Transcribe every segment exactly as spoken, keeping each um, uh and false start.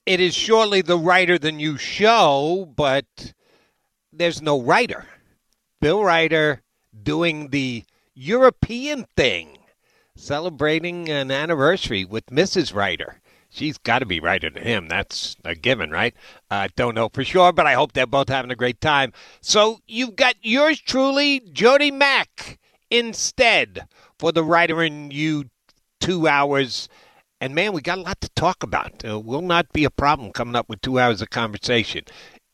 It is surely the Writer Than You show, but there's no writer. Bill Reiter doing the European thing, celebrating an anniversary with Missus Reiter. She's got to be Reiter than him. That's a given, right? I uh, don't know for sure, but I hope they're both having a great time. So you've got yours truly, Jody Mack, instead for the Writer and You two hours. And, man, we got a lot to talk about. It uh, will not be a problem coming up with two hours of conversation.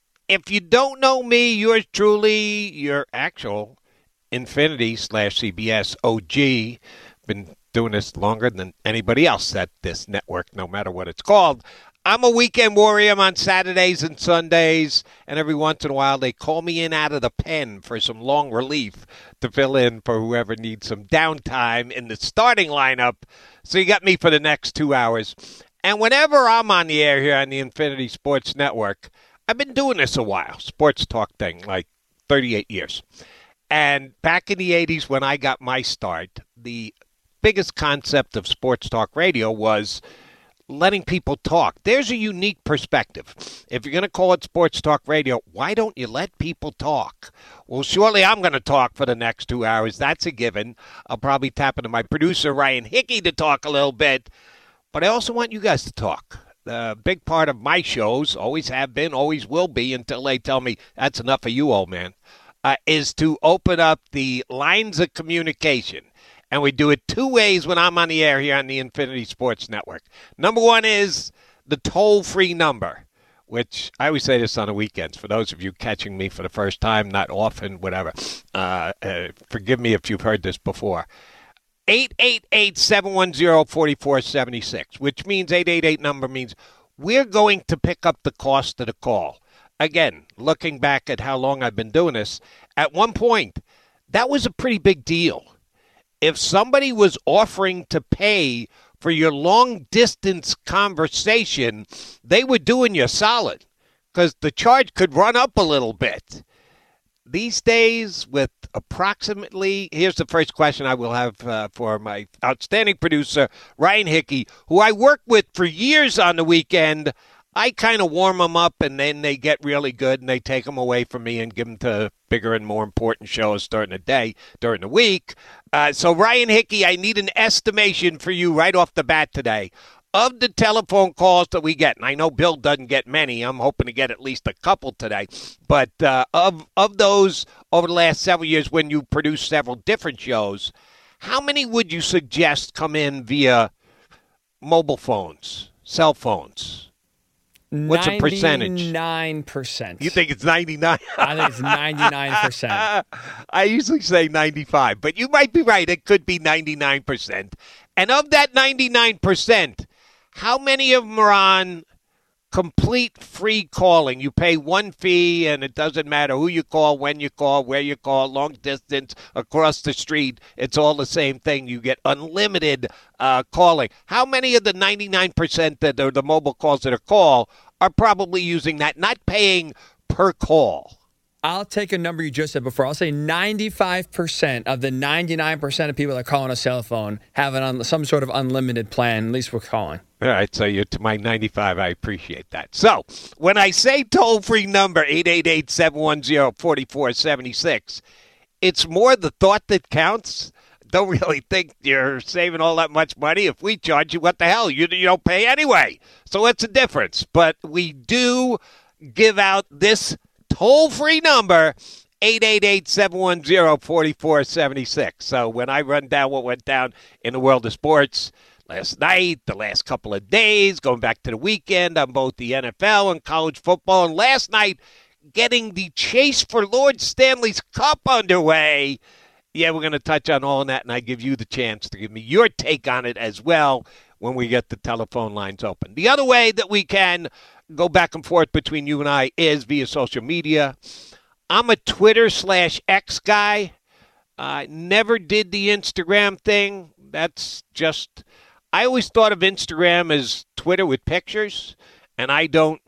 If you don't know me, yours truly, your actual Infinity slash C B S O G, been doing this longer than anybody else at this network, no matter what it's called. I'm a weekend warrior. I'm on Saturdays and Sundays, and every once in a while they call me in out of the pen for some long relief to fill in for whoever needs some downtime in the starting lineup. So you got me for the next two hours. And whenever I'm on the air here on the Infinity Sports Network, I've been doing this a while, sports talk thing, like thirty-eight years. And back in the eighties when I got my start, the biggest concept of sports talk radio was letting people talk. There's a unique perspective. If you're going to call it sports talk radio, why don't you let people talk? Well, surely I'm going to talk for the next two hours. That's a given. I'll probably tap into my producer, Ryan Hickey, to talk a little bit. But I also want you guys to talk. The big part of my shows, always have been, always will be, until they tell me that's enough of you, old man, uh, is to open up the lines of communication. And we do it two ways when I'm on the air here on the Infinity Sports Network. Number one is the toll-free number, which I always say this on the weekends. For those of you catching me for the first time, not often, whatever, uh, uh, forgive me if you've heard this before. eight eight eight, seven one zero, four four seven six, which means eight eight eight number means we're going to pick up the cost of the call. Again, looking back at how long I've been doing this, at one point, that was a pretty big deal. If somebody was offering to pay for your long-distance conversation, they were doing you solid because the charge could run up a little bit. These days, with approximately, here's the first question I will have uh, for my outstanding producer, Ryan Hickey, who I worked with for years on the weekend. I kind of warm them up, and then they get really good, and they take them away from me and give them to bigger and more important shows during the day, during the week. Uh, so, Ryan Hickey, I need an estimation for you right off the bat today of the telephone calls that we get. And I know Bill doesn't get many. I'm hoping to get at least a couple today. But uh, of, of those over the last several years when you produce several different shows, how many would you suggest come in via mobile phones, cell phones? What's a percentage? ninety-nine percent. You think it's ninety-nine? I think it's ninety-nine percent. I usually say ninety-five, but you might be right. It could be ninety-nine percent. And of that ninety-nine percent, how many of them are on complete free calling? You pay one fee, and it doesn't matter who you call, when you call, where you call, long distance, across the street. It's all the same thing. You get unlimited uh, calling. How many of the ninety-nine percent that are the mobile calls that are called are probably using that, not paying per call? I'll take a number you just said before. I'll say ninety-five percent of the ninety-nine percent of people that call on a cell phone have an un- some sort of unlimited plan. At least we're calling. All right, so you're to my ninety-five. I appreciate that. So when I say toll-free number, eight eight eight, seven one zero, four four seven six, it's more the thought that counts. Don't really think you're saving all that much money. If we charge you, what the hell? You, you don't pay anyway. So what's the difference? But we do give out this toll-free number, eight eight eight, seven one zero, four four seven six. So when I run down what went down in the world of sports last night, the last couple of days, going back to the weekend on both the N F L and college football, and last night getting the chase for Lord Stanley's Cup underway, yeah, we're going to touch on all of that, and I give you the chance to give me your take on it as well when we get the telephone lines open. The other way that we can go back and forth between you and I is via social media. I'm a Twitter slash X guy. I uh, never did the Instagram thing. That's just, I always thought of Instagram as Twitter with pictures, and I don't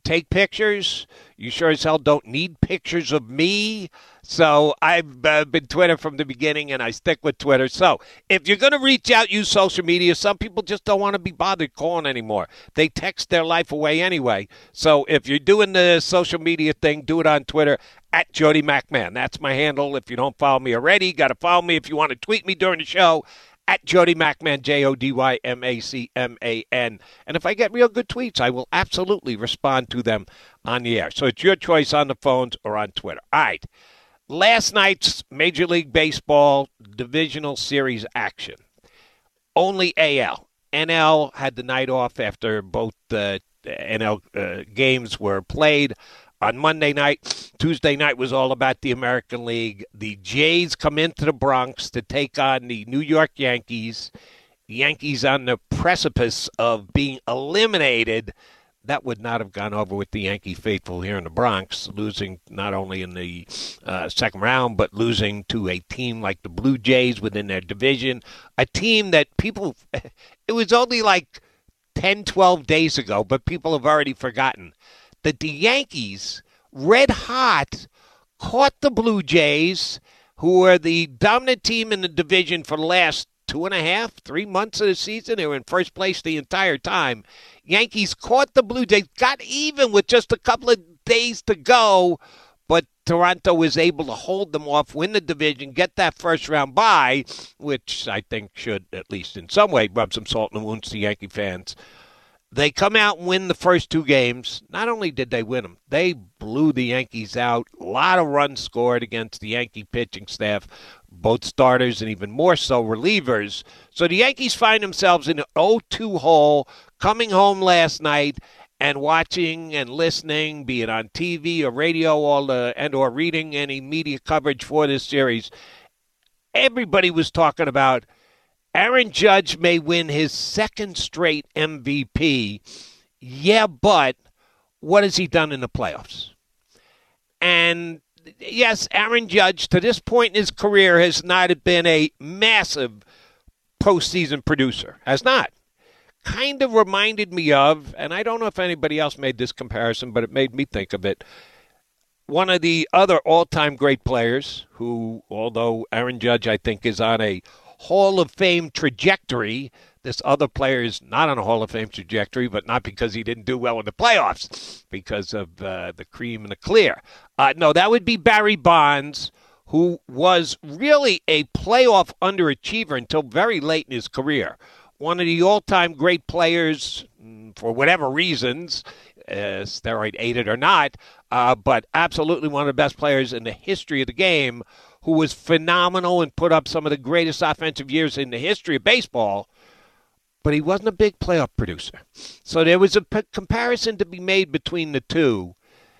take pictures. You sure as hell don't need pictures of me. So I've uh, been Twitter from the beginning, and I stick with Twitter. So if you're going to reach out, use social media. Some people just don't want to be bothered calling anymore. They text their life away anyway. So if you're doing the social media thing, do it on Twitter, at Jody McMahon. That's my handle. If you don't follow me already, got to follow me. If you want to tweet me during the show, at Jody McMahon, J O D Y M A C M A N. And if I get real good tweets, I will absolutely respond to them on the air. So it's your choice on the phones or on Twitter. All right. Last night's Major League Baseball divisional series action. Only A L. N L had the night off after both the N L uh, games were played on Monday night. Tuesday night was all about the American League. The Jays come into the Bronx to take on the New York Yankees. The Yankees on the precipice of being eliminated. That would not have gone over with the Yankee faithful here in the Bronx, losing not only in the uh, second round, but losing to a team like the Blue Jays within their division, a team that people, it was only like ten, twelve days ago, but people have already forgotten that the Yankees, red hot, caught the Blue Jays, who were the dominant team in the division for the last two and a half, three months of the season. They were in first place the entire time. Yankees caught the Blue Jays, got even with just a couple of days to go, but Toronto was able to hold them off, win the division, get that first round bye, which I think should, at least in some way, rub some salt in the wounds to Yankee fans. They come out and win the first two games. Not only did they win them, they blew the Yankees out. A lot of runs scored against the Yankee pitching staff, both starters and even more so relievers. So the Yankees find themselves in an oh two hole, coming home last night and watching and listening, be it on T V or radio, all the, and or reading any media coverage for this series. Everybody was talking about Aaron Judge may win his second straight M V P. Yeah, but what has he done in the playoffs? And yes, Aaron Judge, to this point in his career, has not been a massive postseason producer. Has not. Kind of reminded me of, and I don't know if anybody else made this comparison, but it made me think of it, one of the other all-time great players who, although Aaron Judge, I think, is on a Hall of Fame trajectory. This other player is not on a Hall of Fame trajectory, but not because he didn't do well in the playoffs, because of uh, the cream and the clear. Uh, no, that would be Barry Bonds, who was really a playoff underachiever until very late in his career. One of the all-time great players, for whatever reasons, uh, steroid-aided or not, uh, but absolutely one of the best players in the history of the game, who was phenomenal and put up some of the greatest offensive years in the history of baseball, but he wasn't a big playoff producer. So there was a p- comparison to be made between the two.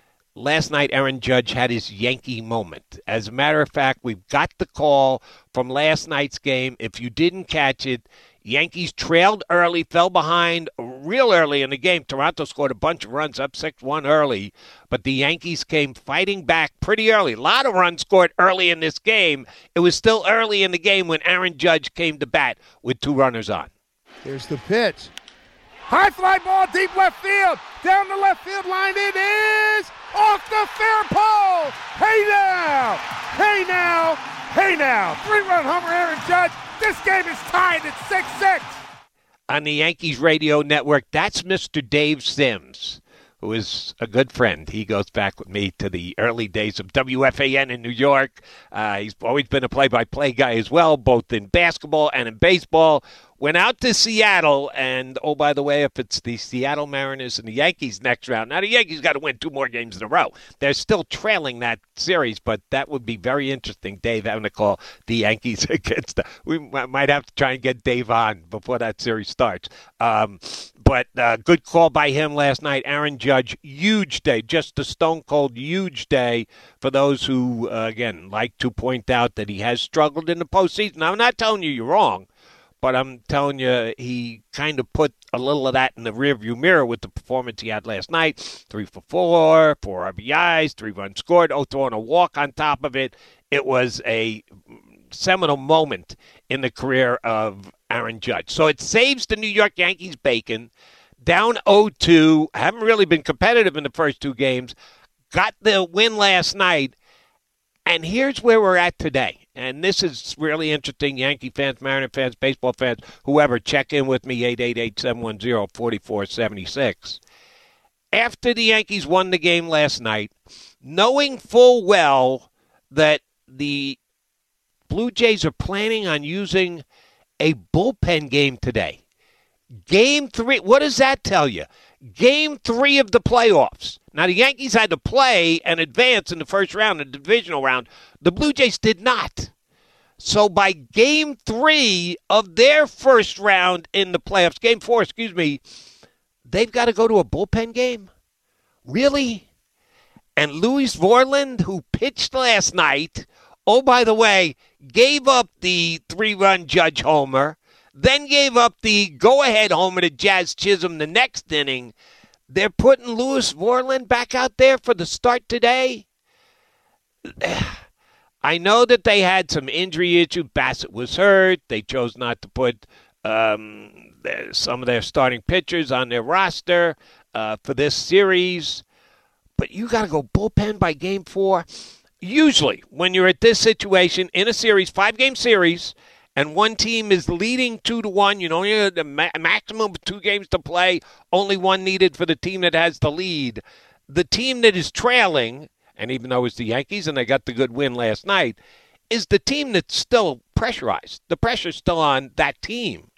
Last night, Aaron Judge had his Yankee moment. As a matter of fact, we've got the call from last night's game. If you didn't catch it, Yankees trailed early, fell behind real early in the game. Toronto scored a bunch of runs, up six one early, but the Yankees came fighting back pretty early. A lot of runs scored early in this game. It was still early in the game when Aaron Judge came to bat with two runners on. Here's the pitch. High fly ball, deep left field. Down the left field line, it is off the fair pole. Hey now, hey now, hey now. Three-run homer, Aaron Judge. This game is tied at six six. On the Yankees radio network, that's Mister Dave Sims, who is a good friend. He goes back with me to the early days of W F A N in New York. Uh, he's always been a play-by-play guy as well, both in basketball and in baseball. Went out to Seattle, and, oh, by the way, if it's the Seattle Mariners and the Yankees next round, now the Yankees got to win two more games in a row. They're still trailing that series, but that would be very interesting, Dave, having to call the Yankees against the – we might have to try and get Dave on before that series starts. Um, but uh, good call by him last night. Aaron Judge, huge day, just a stone-cold huge day for those who, uh, again, like to point out that he has struggled in the postseason. Now, I'm not telling you you're wrong. But I'm telling you, he kind of put a little of that in the rearview mirror with the performance he had last night. Three for four, four R B Is, three runs scored, oh, throwing a walk on top of it. It was a seminal moment in the career of Aaron Judge. So it saves the New York Yankees bacon. down oh two, haven't really been competitive in the first two games, got the win last night, and here's where we're at today. And this is really interesting. Yankee fans, Mariner fans, baseball fans, whoever, check in with me, eight eight eight, seven one zero, four four seven six. After the Yankees won the game last night, knowing full well that the Blue Jays are planning on using a bullpen game today. Game three, what does that tell you? Game three of the playoffs. Now, the Yankees had to play and advance in the first round, the divisional round. The Blue Jays did not. So by game three of their first round in the playoffs, game four, excuse me, they've got to go to a bullpen game? Really? And Louis Vorland, who pitched last night, oh, by the way, gave up the three-run Judge homer, then gave up the go-ahead homer to Jazz Chisholm the next inning. They're putting Louis Vorland back out there for the start today. I know that they had some injury issues. Bassett was hurt. They chose not to put um, some of their starting pitchers on their roster uh, for this series. But you got to go bullpen by game four. Usually, when you're at this situation in a series, five-game series, and one team is leading two to one, you know, you have the ma- maximum of two games to play, only one needed for the team that has the lead. The team that is trailing, and even though it's the Yankees and they got the good win last night, is the team that's still pressurized. The pressure's still on that team.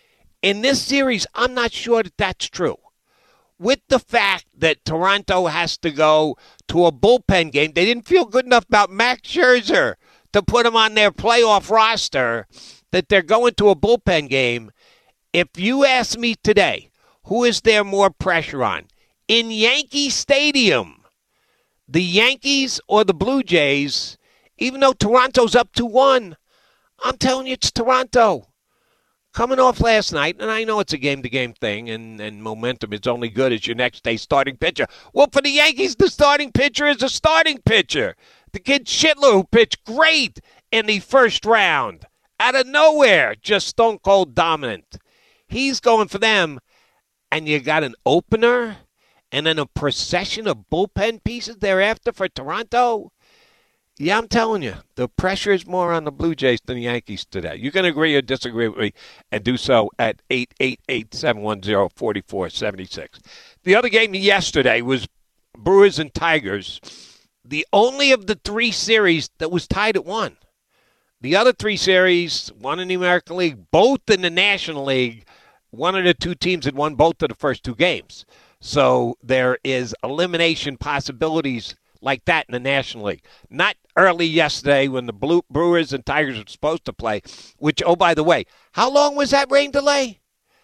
In this series, I'm not sure that that's true. With the fact that Toronto has to go to a bullpen game, they didn't feel good enough about Max Scherzer to put him on their playoff roster, that they're going to a bullpen game. If you ask me today, who is there more pressure on? In Yankee Stadium, the Yankees or the Blue Jays, even though Toronto's up two one, I'm telling you it's Toronto. Coming off last night, and I know it's a game-to-game thing, and, and momentum is only good as your next day starting pitcher. Well, for the Yankees, the starting pitcher is a starting pitcher. The kid Schitler, who pitched great in the first round, out of nowhere, just stone-cold dominant. He's going for them, and you got an opener and then a procession of bullpen pieces thereafter for Toronto. Yeah, I'm telling you, the pressure is more on the Blue Jays than the Yankees today. You can agree or disagree with me, and do so at eight eight eight, seven one zero, four four seven six. The other game yesterday was Brewers and Tigers, the only of the three series that was tied at one. The other three series, one in the American League, both in the National League, one of the two teams had won both of the first two games. So there is elimination possibilities like that in the National League. Not early yesterday when the Blue Brewers and Tigers were supposed to play, which, oh, by the way, how long was that rain delay?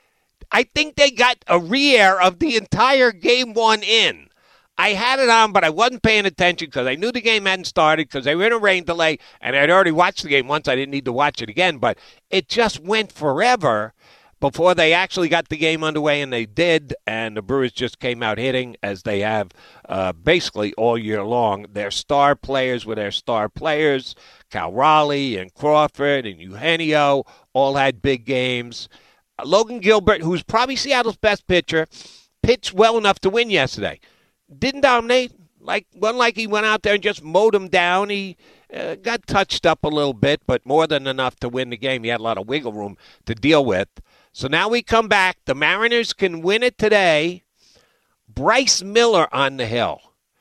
I think they got a re-air of the entire game one in. I had it on, but I wasn't paying attention because I knew the game hadn't started because they were in a rain delay, and I'd already watched the game once. I didn't need to watch it again, but it just went forever before they actually got the game underway, and they did, and the Brewers just came out hitting as they have uh, basically all year long. Their star players were their star players. Cal Raleigh and Crawford and Eugenio all had big games. Uh, Logan Gilbert, who's probably Seattle's best pitcher, pitched well enough to win yesterday. Didn't dominate. Like, wasn't like he went out there and just mowed him down. He uh, got touched up a little bit, but more than enough to win the game. He had a lot of wiggle room to deal with. So now we come back. The Mariners can win it today. Bryce Miller on the hill.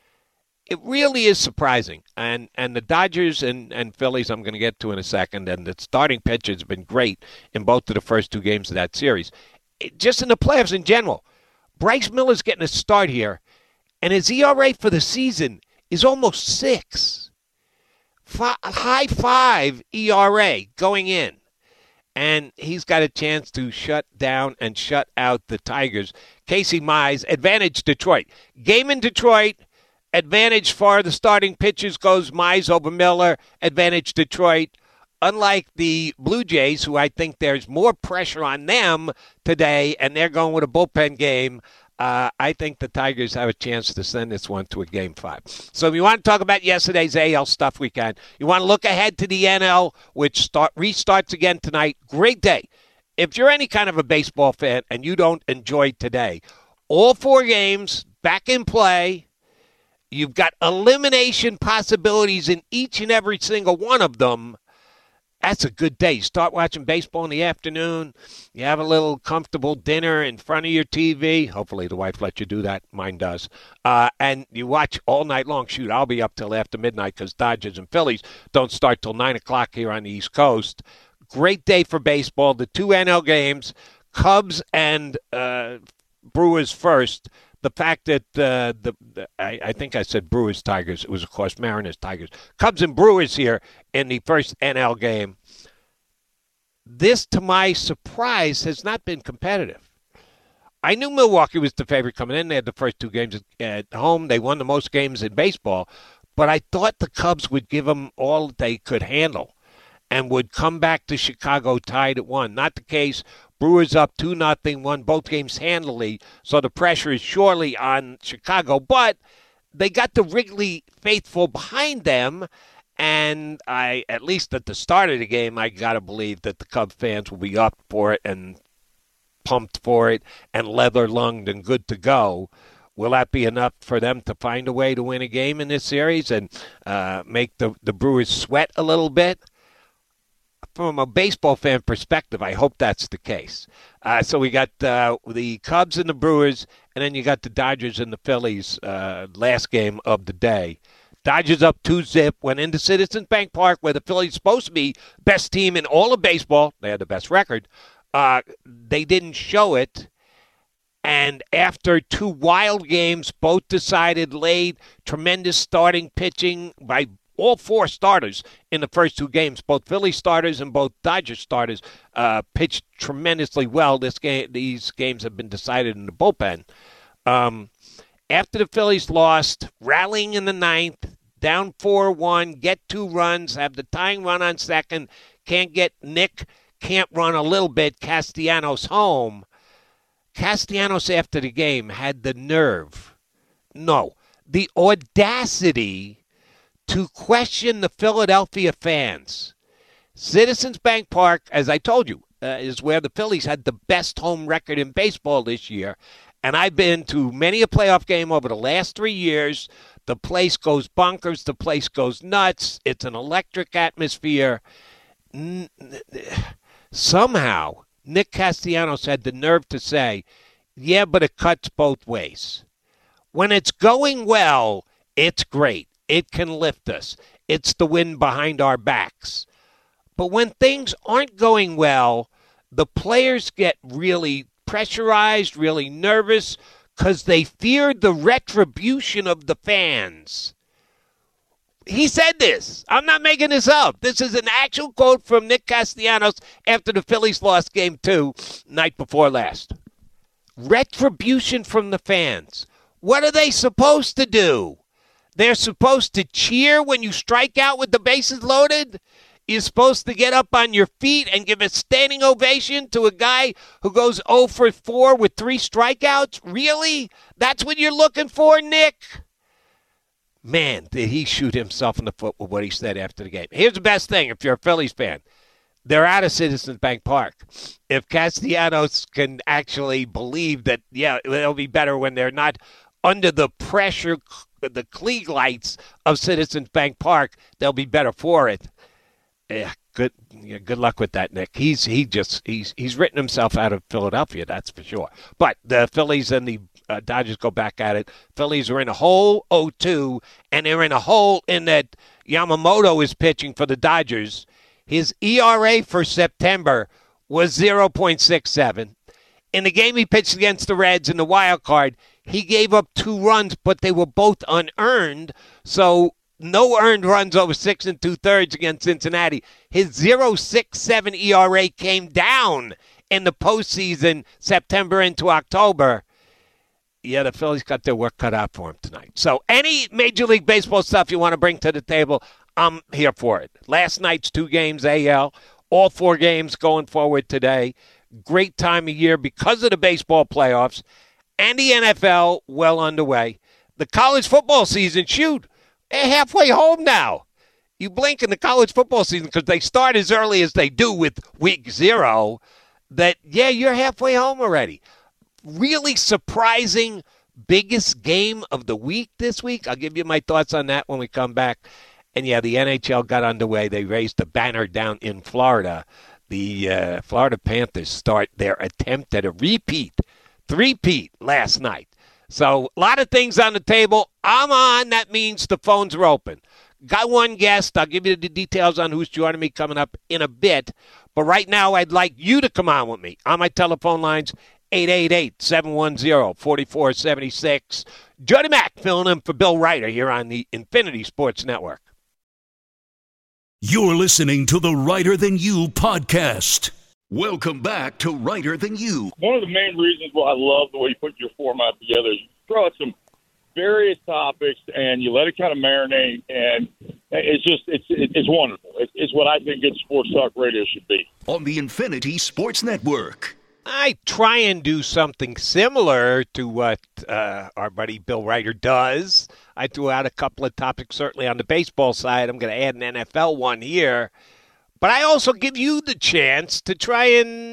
It really is surprising. And and the Dodgers and, and Phillies I'm going to get to in a second, and the starting pitcher has been great in both of the first two games of that series. It, just in the playoffs in general, Bryce Miller's getting a start here, and his E R A for the season is almost six. F- high five E R A going in. And he's got a chance to shut down and shut out the Tigers. Casey Mize, advantage Detroit. Game in Detroit, advantage for the starting pitchers goes Mize over Miller, advantage Detroit. Unlike the Blue Jays, who I think there's more pressure on them today, and they're going with a bullpen game, uh, I think the Tigers have a chance to send this one to a game five. So if you want to talk about yesterday's A L stuff, we can. You want to look ahead to the N L, which start, restarts again tonight. Great day if you're any kind of a baseball fan and you don't enjoy today, all four games back in play, you've got elimination possibilities in each and every single one of them. That's a good day. You start watching baseball in the afternoon. You have a little comfortable dinner in front of your T V. Hopefully the wife lets you do that. Mine does. Uh, and you watch all night long. Shoot, I'll be up till after midnight because Dodgers and Phillies don't start till nine o'clock here on the East Coast. Great day for baseball. The two N L games, Cubs and uh, Brewers first. The fact that uh, the, the I, I think I said Brewers Tigers. It was of course Mariners Tigers. Cubs and Brewers here in the first N L game. This, to my surprise, has not been competitive. I knew Milwaukee was the favorite coming in. They had the first two games at home. They won the most games in baseball. But I thought the Cubs would give them all they could handle and would come back to Chicago tied at one. Not the case. Brewers up two nothing, won both games handily, so the pressure is surely on Chicago. But they got the Wrigley faithful behind them, and I, at least at the start of the game, I got to believe that the Cub fans will be up for it and pumped for it and leather-lunged and good to go. Will that be enough for them to find a way to win a game in this series and uh, make the, the Brewers sweat a little bit? From a baseball fan perspective, I hope that's the case. Uh, so we got uh, the Cubs and the Brewers, and then you got the Dodgers and the Phillies uh, last game of the day. Dodgers up two zip, went into Citizens Bank Park, where the Phillies supposed to be best team in all of baseball. They had the best record. Uh, they didn't show it. And after two wild games, both decided late, tremendous starting pitching by all four starters in the first two games. Both Philly starters and both Dodgers starters uh, pitched tremendously well. This game, these games have been decided in the bullpen. Um, after the Phillies lost, rallying in the ninth, down four one, get two runs, have the tying run on second, can't get Nick, can't run a little bit, Castellanos home. Castellanos, after the game, had the nerve, no, the audacity to question the Philadelphia fans. Citizens Bank Park, as I told you, uh, is where the Phillies had the best home record in baseball this year. And I've been to many a playoff game over the last three years. The place goes bonkers. The place goes nuts. It's an electric atmosphere. N- Somehow, Nick Castellanos had the nerve to say, yeah, but it cuts both ways. When it's going well, it's great. It can lift us. It's the wind behind our backs. But when things aren't going well, the players get really pressurized, really nervous, because they fear the retribution of the fans. He said this. I'm not making this up. This is an actual quote from Nick Castellanos after the Phillies lost game two, night before last. Retribution from the fans. What are they supposed to do? They're supposed to cheer when you strike out with the bases loaded? You're supposed to get up on your feet and give a standing ovation to a guy who goes oh for four with three strikeouts? Really? That's what you're looking for, Nick? Man, did he shoot himself in the foot with what he said after the game. Here's the best thing if you're a Phillies fan. They're out of Citizens Bank Park. If Castellanos can actually believe that, yeah, it'll be better when they're not under the pressure, the Klieg lights of Citizens Bank Park, they'll be better for it. Yeah, good. Yeah, good luck with that, Nick. He's he just he's he's written himself out of Philadelphia, that's for sure. But the Phillies and the uh, Dodgers go back at it. Phillies are in a hole oh two, and they're in a hole in that Yamamoto is pitching for the Dodgers. His E R A for September was zero point six seven. In the game he pitched against the Reds in the wild card, he gave up two runs, but they were both unearned. So no earned runs over six and two-thirds against Cincinnati. His zero point six seven E R A came down in the postseason, September into October. Yeah, the Phillies got their work cut out for him tonight. So any Major League Baseball stuff you want to bring to the table, I'm here for it. Last night's two games, A L, all four games going forward today. Great time of year because of the baseball playoffs and the N F L well underway. The college football season, shoot, they're halfway home now. You blink in the college football season because they start as early as they do with week zero. that, yeah, you're halfway home already. Really surprising biggest game of the week this week. I'll give you my thoughts on that when we come back. And, yeah, the N H L got underway. They raised the banner down in Florida. The uh, Florida Panthers start their attempt at a repeat, three-peat last night. So a lot of things on the table. I'm on. That means the phones are open. Got one guest. I'll give you the details on who's joining me coming up in a bit. But right now, I'd like you to come on with me on my telephone lines, eight eight eight, seven one zero, four four seven six. Jody Mack filling in for Bill Ryder here on the Infinity Sports Network. You're listening to the Ryder Than You podcast. Welcome back to Ryder Than You. One of the main reasons why I love the way you put your format together is you throw out some various topics and you let it kind of marinate, and it's just it's it's wonderful. It's, it's what I think good sports talk radio should be. On the Infinity Sports Network. I try and do something similar to what uh, our buddy Bill Ryder does. I threw out a couple of topics, certainly on the baseball side. I'm going to add an N F L one here. But I also give you the chance to try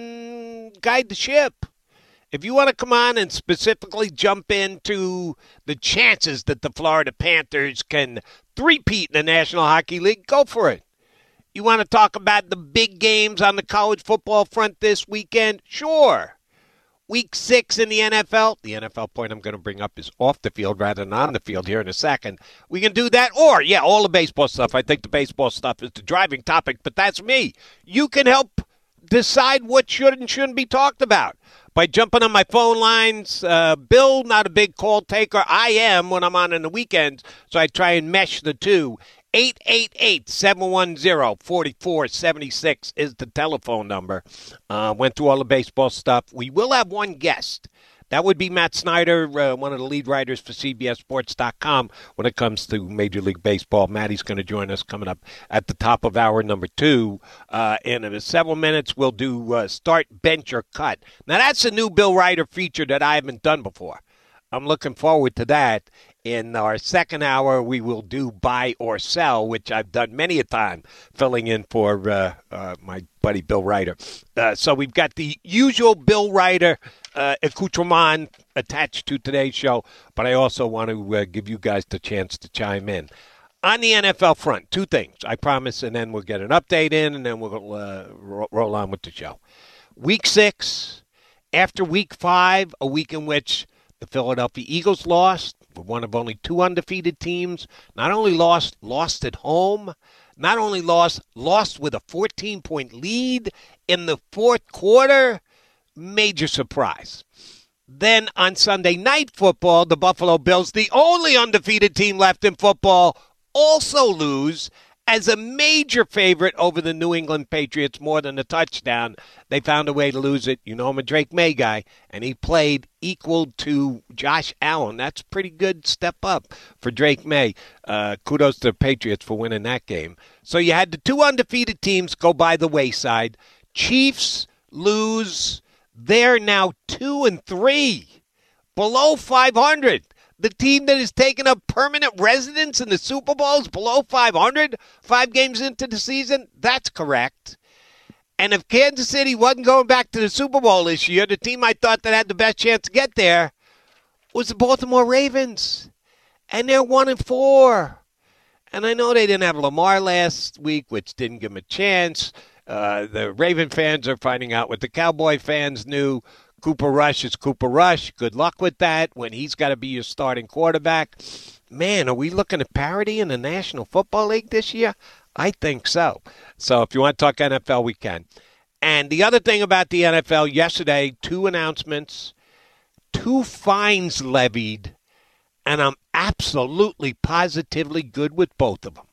and guide the ship. If you want to come on and specifically jump into the chances that the Florida Panthers can three-peat in the National Hockey League, go for it. You want to talk about the big games on the college football front this weekend? Sure. Week six in the N F L. The N F L point I'm going to bring up is off the field rather than on the field here in a second. We can do that. Or, yeah, all the baseball stuff. I think the baseball stuff is the driving topic, but that's me. You can help decide what should and shouldn't be talked about by jumping on my phone lines. Uh, Bill, not a big call taker. I am when I'm on in the weekends, so I try and mesh the two. eight eight eight, seven one zero, four four seven six is the telephone number. Uh, went through all the baseball stuff. We will have one guest. That would be Matt Snyder, uh, one of the lead writers for C B S Sports dot com when it comes to Major League Baseball. Matty's going to join us coming up at the top of hour number two. Uh, in several minutes, we'll do uh, Start, Bench, or Cut. Now, that's a new Bill Ryder feature that I haven't done before. I'm looking forward to that. In our second hour, we will do Buy or Sell, which I've done many a time, filling in for uh, uh, my buddy Bill Ryder. Uh, so we've got the usual Bill Ryder uh, accoutrement attached to today's show, but I also want to uh, give you guys the chance to chime in. On the N F L front, two things, I promise, and then we'll get an update in, and then we'll uh, ro- roll on with the show. Week six, after week five, a week in which the Philadelphia Eagles lost. We're one of only two undefeated teams. Not only lost, lost at home. Not only lost, lost with a fourteen-point lead in the fourth quarter. Major surprise. Then on Sunday Night Football, the Buffalo Bills, the only undefeated team left in football, also lose as a major favorite over the New England Patriots, more than a touchdown. They found a way to lose it. You know I'm a Drake May guy, and he played equal to Josh Allen. That's a pretty good step up for Drake May. Uh, kudos to the Patriots for winning that game. So you had the two undefeated teams go by the wayside. Chiefs lose. They're now two and three, below five hundred. The team that has taken up permanent residence in the Super Bowl is below five hundred, five games into the season. That's correct. And if Kansas City wasn't going back to the Super Bowl this year, the team I thought that had the best chance to get there was the Baltimore Ravens. And they're one and four. And I know they didn't have Lamar last week, which didn't give them a chance. Uh, the Raven fans are finding out what the Cowboy fans knew. Cooper Rush is Cooper Rush. Good luck with that when he's got to be your starting quarterback. Man, are we looking at parity in the National Football League this year? I think so. So if you want to talk N F L, we can. And the other thing about the N F L, yesterday, two announcements, two fines levied, and I'm absolutely positively good with both of them.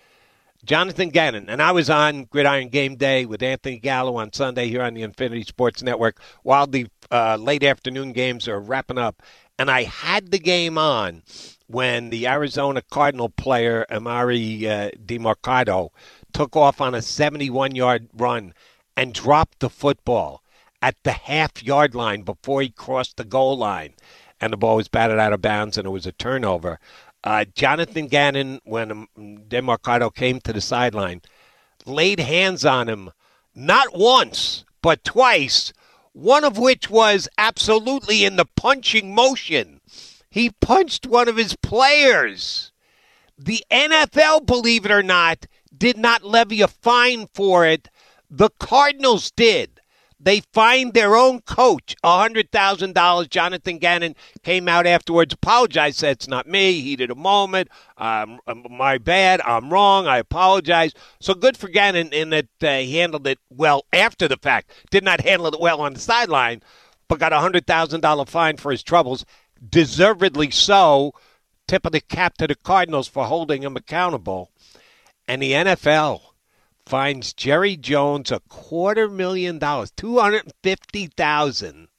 Jonathan Gannon, and I was on Gridiron Game Day with Anthony Gallo on Sunday here on the Infinity Sports Network while the uh, late afternoon games are wrapping up. And I had the game on when the Arizona Cardinal player, Amari uh, DiMercado, took off on a seventy-one-yard run and dropped the football at the half-yard line before he crossed the goal line. And the ball was batted out of bounds, and it was a turnover. Uh, Jonathan Gannon, when um, DiMercado came to the sideline, laid hands on him not once, but twice, one of which was absolutely in the punching motion. He punched one of his players. The N F L, believe it or not, did not levy a fine for it. The Cardinals did. They fined their own coach one hundred thousand dollars. Jonathan Gannon came out afterwards, apologized, said, it's not me, heat of the moment, um, my bad, I'm wrong, I apologize. So good for Gannon in that uh, he handled it well after the fact. Did not handle it well on the sideline, but got a one hundred thousand dollars fine for his troubles. Deservedly so. Tip of the cap to the Cardinals for holding him accountable. And the N F L fines Jerry Jones a quarter million dollars, two hundred fifty thousand dollars,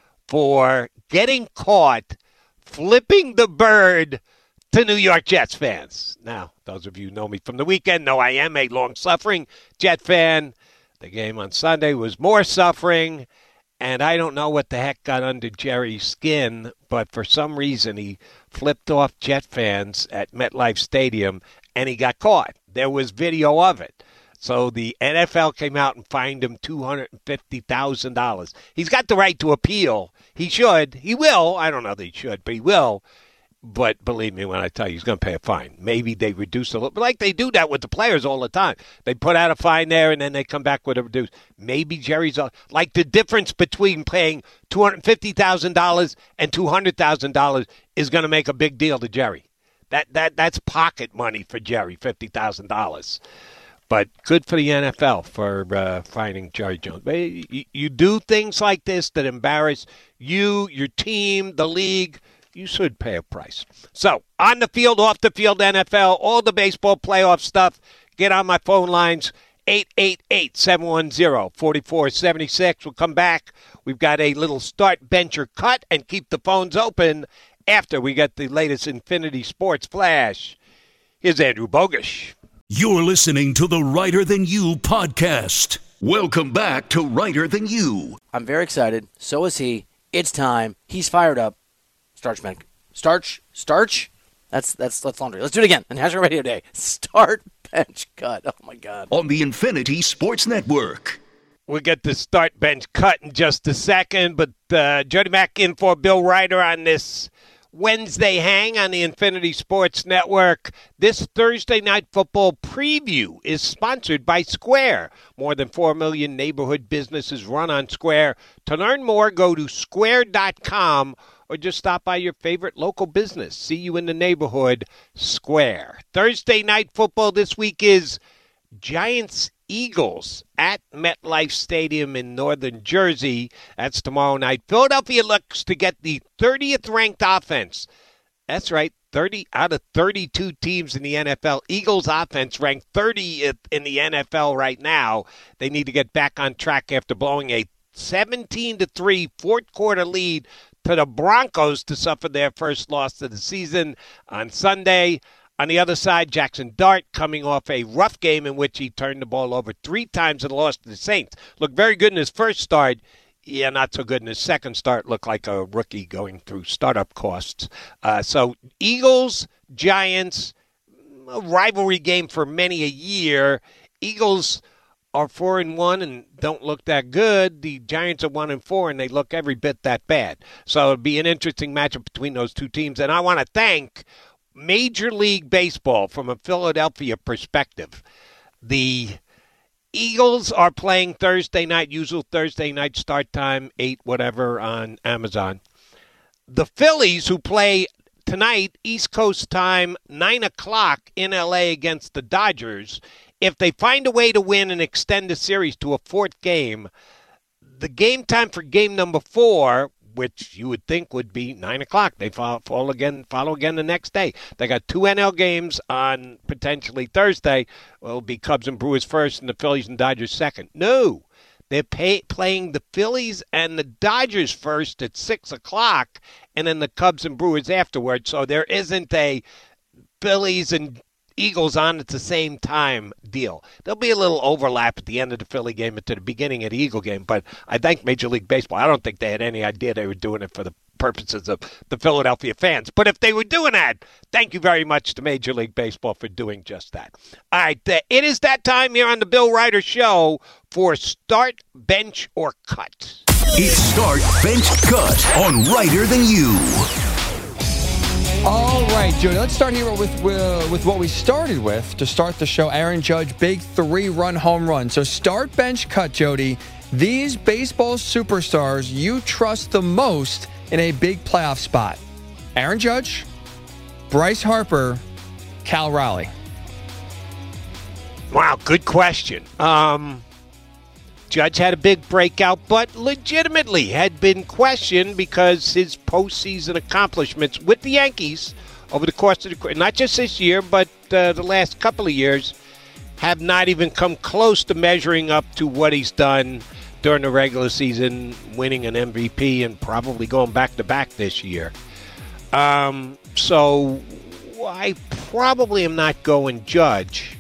for getting caught flipping the bird to New York Jets fans. Now, those of you who know me from the weekend know I am a long-suffering Jet fan. The game on Sunday was more suffering, and I don't know what the heck got under Jerry's skin, but for some reason he flipped off Jet fans at MetLife Stadium, and he got caught. There was video of it. So the N F L came out and fined him two hundred fifty thousand dollars. He's got the right to appeal. He should. He will. I don't know that he should, but he will. But believe me when I tell you, he's going to pay a fine. Maybe they reduce a little, but like they do that with the players all the time. They put out a fine there, and then they come back with a reduce. Maybe Jerry's like the difference between paying two hundred fifty thousand dollars and two hundred thousand dollars is going to make a big deal to Jerry. That that that's pocket money for Jerry, fifty thousand dollars. But good for the N F L for uh, fining Jerry Jones. You, you do things like this that embarrass you, your team, the league. You should pay a price. So, on the field, off the field, N F L, all the baseball playoff stuff. Get on my phone lines, eight eight eight, seven one zero, four four seven six. We'll come back. We've got a little start, bench, or cut, and keep the phones open after we get the latest Infinity Sports Flash. Here's Andrew Bogusch. You're listening to the Writer Than You podcast. Welcome back to Writer Than You. I'm very excited. So is he. It's time. He's fired up. Starch, man. Starch. Starch. That's that's that's laundry. Let's do it again. On National Radio Day. Start, bench, cut. Oh, my God. On the Infinity Sports Network. We'll get the start, bench, cut in just a second. But uh, Jody Mack in for Bill Ryder on this Wednesday hang on the Infinity Sports Network. This Thursday night football preview is sponsored by Square. More than four million neighborhood businesses run on Square. To learn more, go to square dot com or just stop by your favorite local business. See you in the neighborhood, Square. Thursday night football this week is Giants-Eagles at MetLife Stadium in northern Jersey. That's tomorrow night. Philadelphia looks to get the thirtieth ranked offense. That's right, thirty out of thirty-two teams in the N F L. Eagles offense ranked thirtieth in the N F L right now. They need to get back on track after blowing a seventeen to three fourth quarter lead to the Broncos to suffer their first loss of the season on Sunday. On the other side, Jackson Dart coming off a rough game in which he turned the ball over three times and lost to the Saints. Looked very good in his first start. Yeah, not so good in his second start. Looked like a rookie going through startup costs. Uh, so Eagles, Giants, a rivalry game for many a year. Eagles are four and one and don't look that good. The Giants are one and four and they look every bit that bad. So it'll be an interesting matchup between those two teams. And I want to thank Major League Baseball from a Philadelphia perspective. The Eagles are playing Thursday night, usual Thursday night start time, eight whatever on Amazon. The Phillies, who play tonight, East Coast time, nine o'clock in L A against the Dodgers. If they find a way to win and extend the series to a fourth game, the game time for game number four, which you would think would be nine o'clock, they follow, follow again follow again the next day. They got two N L games on potentially Thursday. Well, it'll be Cubs and Brewers first and the Phillies and Dodgers second. No, they're pay, playing the Phillies and the Dodgers first at six o'clock and then the Cubs and Brewers afterwards. So there isn't a Phillies and Eagles on at the same time deal. There'll be a little overlap at the end of the Philly game and to the beginning of the Eagle game, but I think Major League Baseball, I don't think they had any idea they were doing it for the purposes of the Philadelphia fans. But if they were doing that, thank you very much to Major League Baseball for doing just that. All right, uh, it is that time here on the Bill Ryder Show for Start, Bench, or Cut. It's Start, Bench, Cut on Ryder Than You. All right, Jody, let's start here with, with with what we started with to start the show. Aaron Judge, big three-run home run. So start, bench, cut, Jody. These baseball superstars you trust the most in a big playoff spot. Aaron Judge, Bryce Harper, Cal Raleigh. Wow, good question. Um, Judge had a big breakout, but legitimately had been questioned because his postseason accomplishments with the Yankees over the course of the, not just this year, but uh, the last couple of years, have not even come close to measuring up to what he's done during the regular season, winning an M V P and probably going back-to-back this year. Um, so I probably am not going Judge.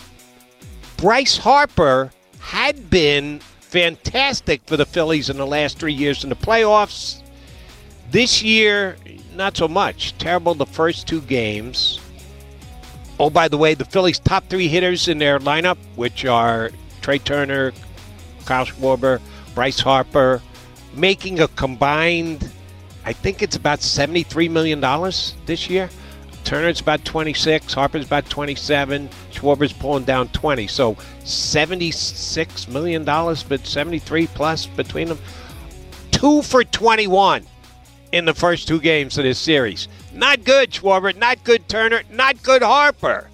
Bryce Harper had been fantastic for the Phillies in the last three years in the playoffs. This year, not so much. Terrible the first two games. Oh, by the way, the Phillies' top three hitters in their lineup, which are Trey Turner, Kyle Schwarber, Bryce Harper, making a combined, I think it's about seventy-three million dollars this year. Turner's about twenty-six, Harper's about twenty-seven, Schwarber's pulling down twenty. So seventy-six million dollars, but seventy-three plus between them. Two for twenty-one in the first two games of this series. Not good, Schwarber. Not good, Turner. Not good, Harper.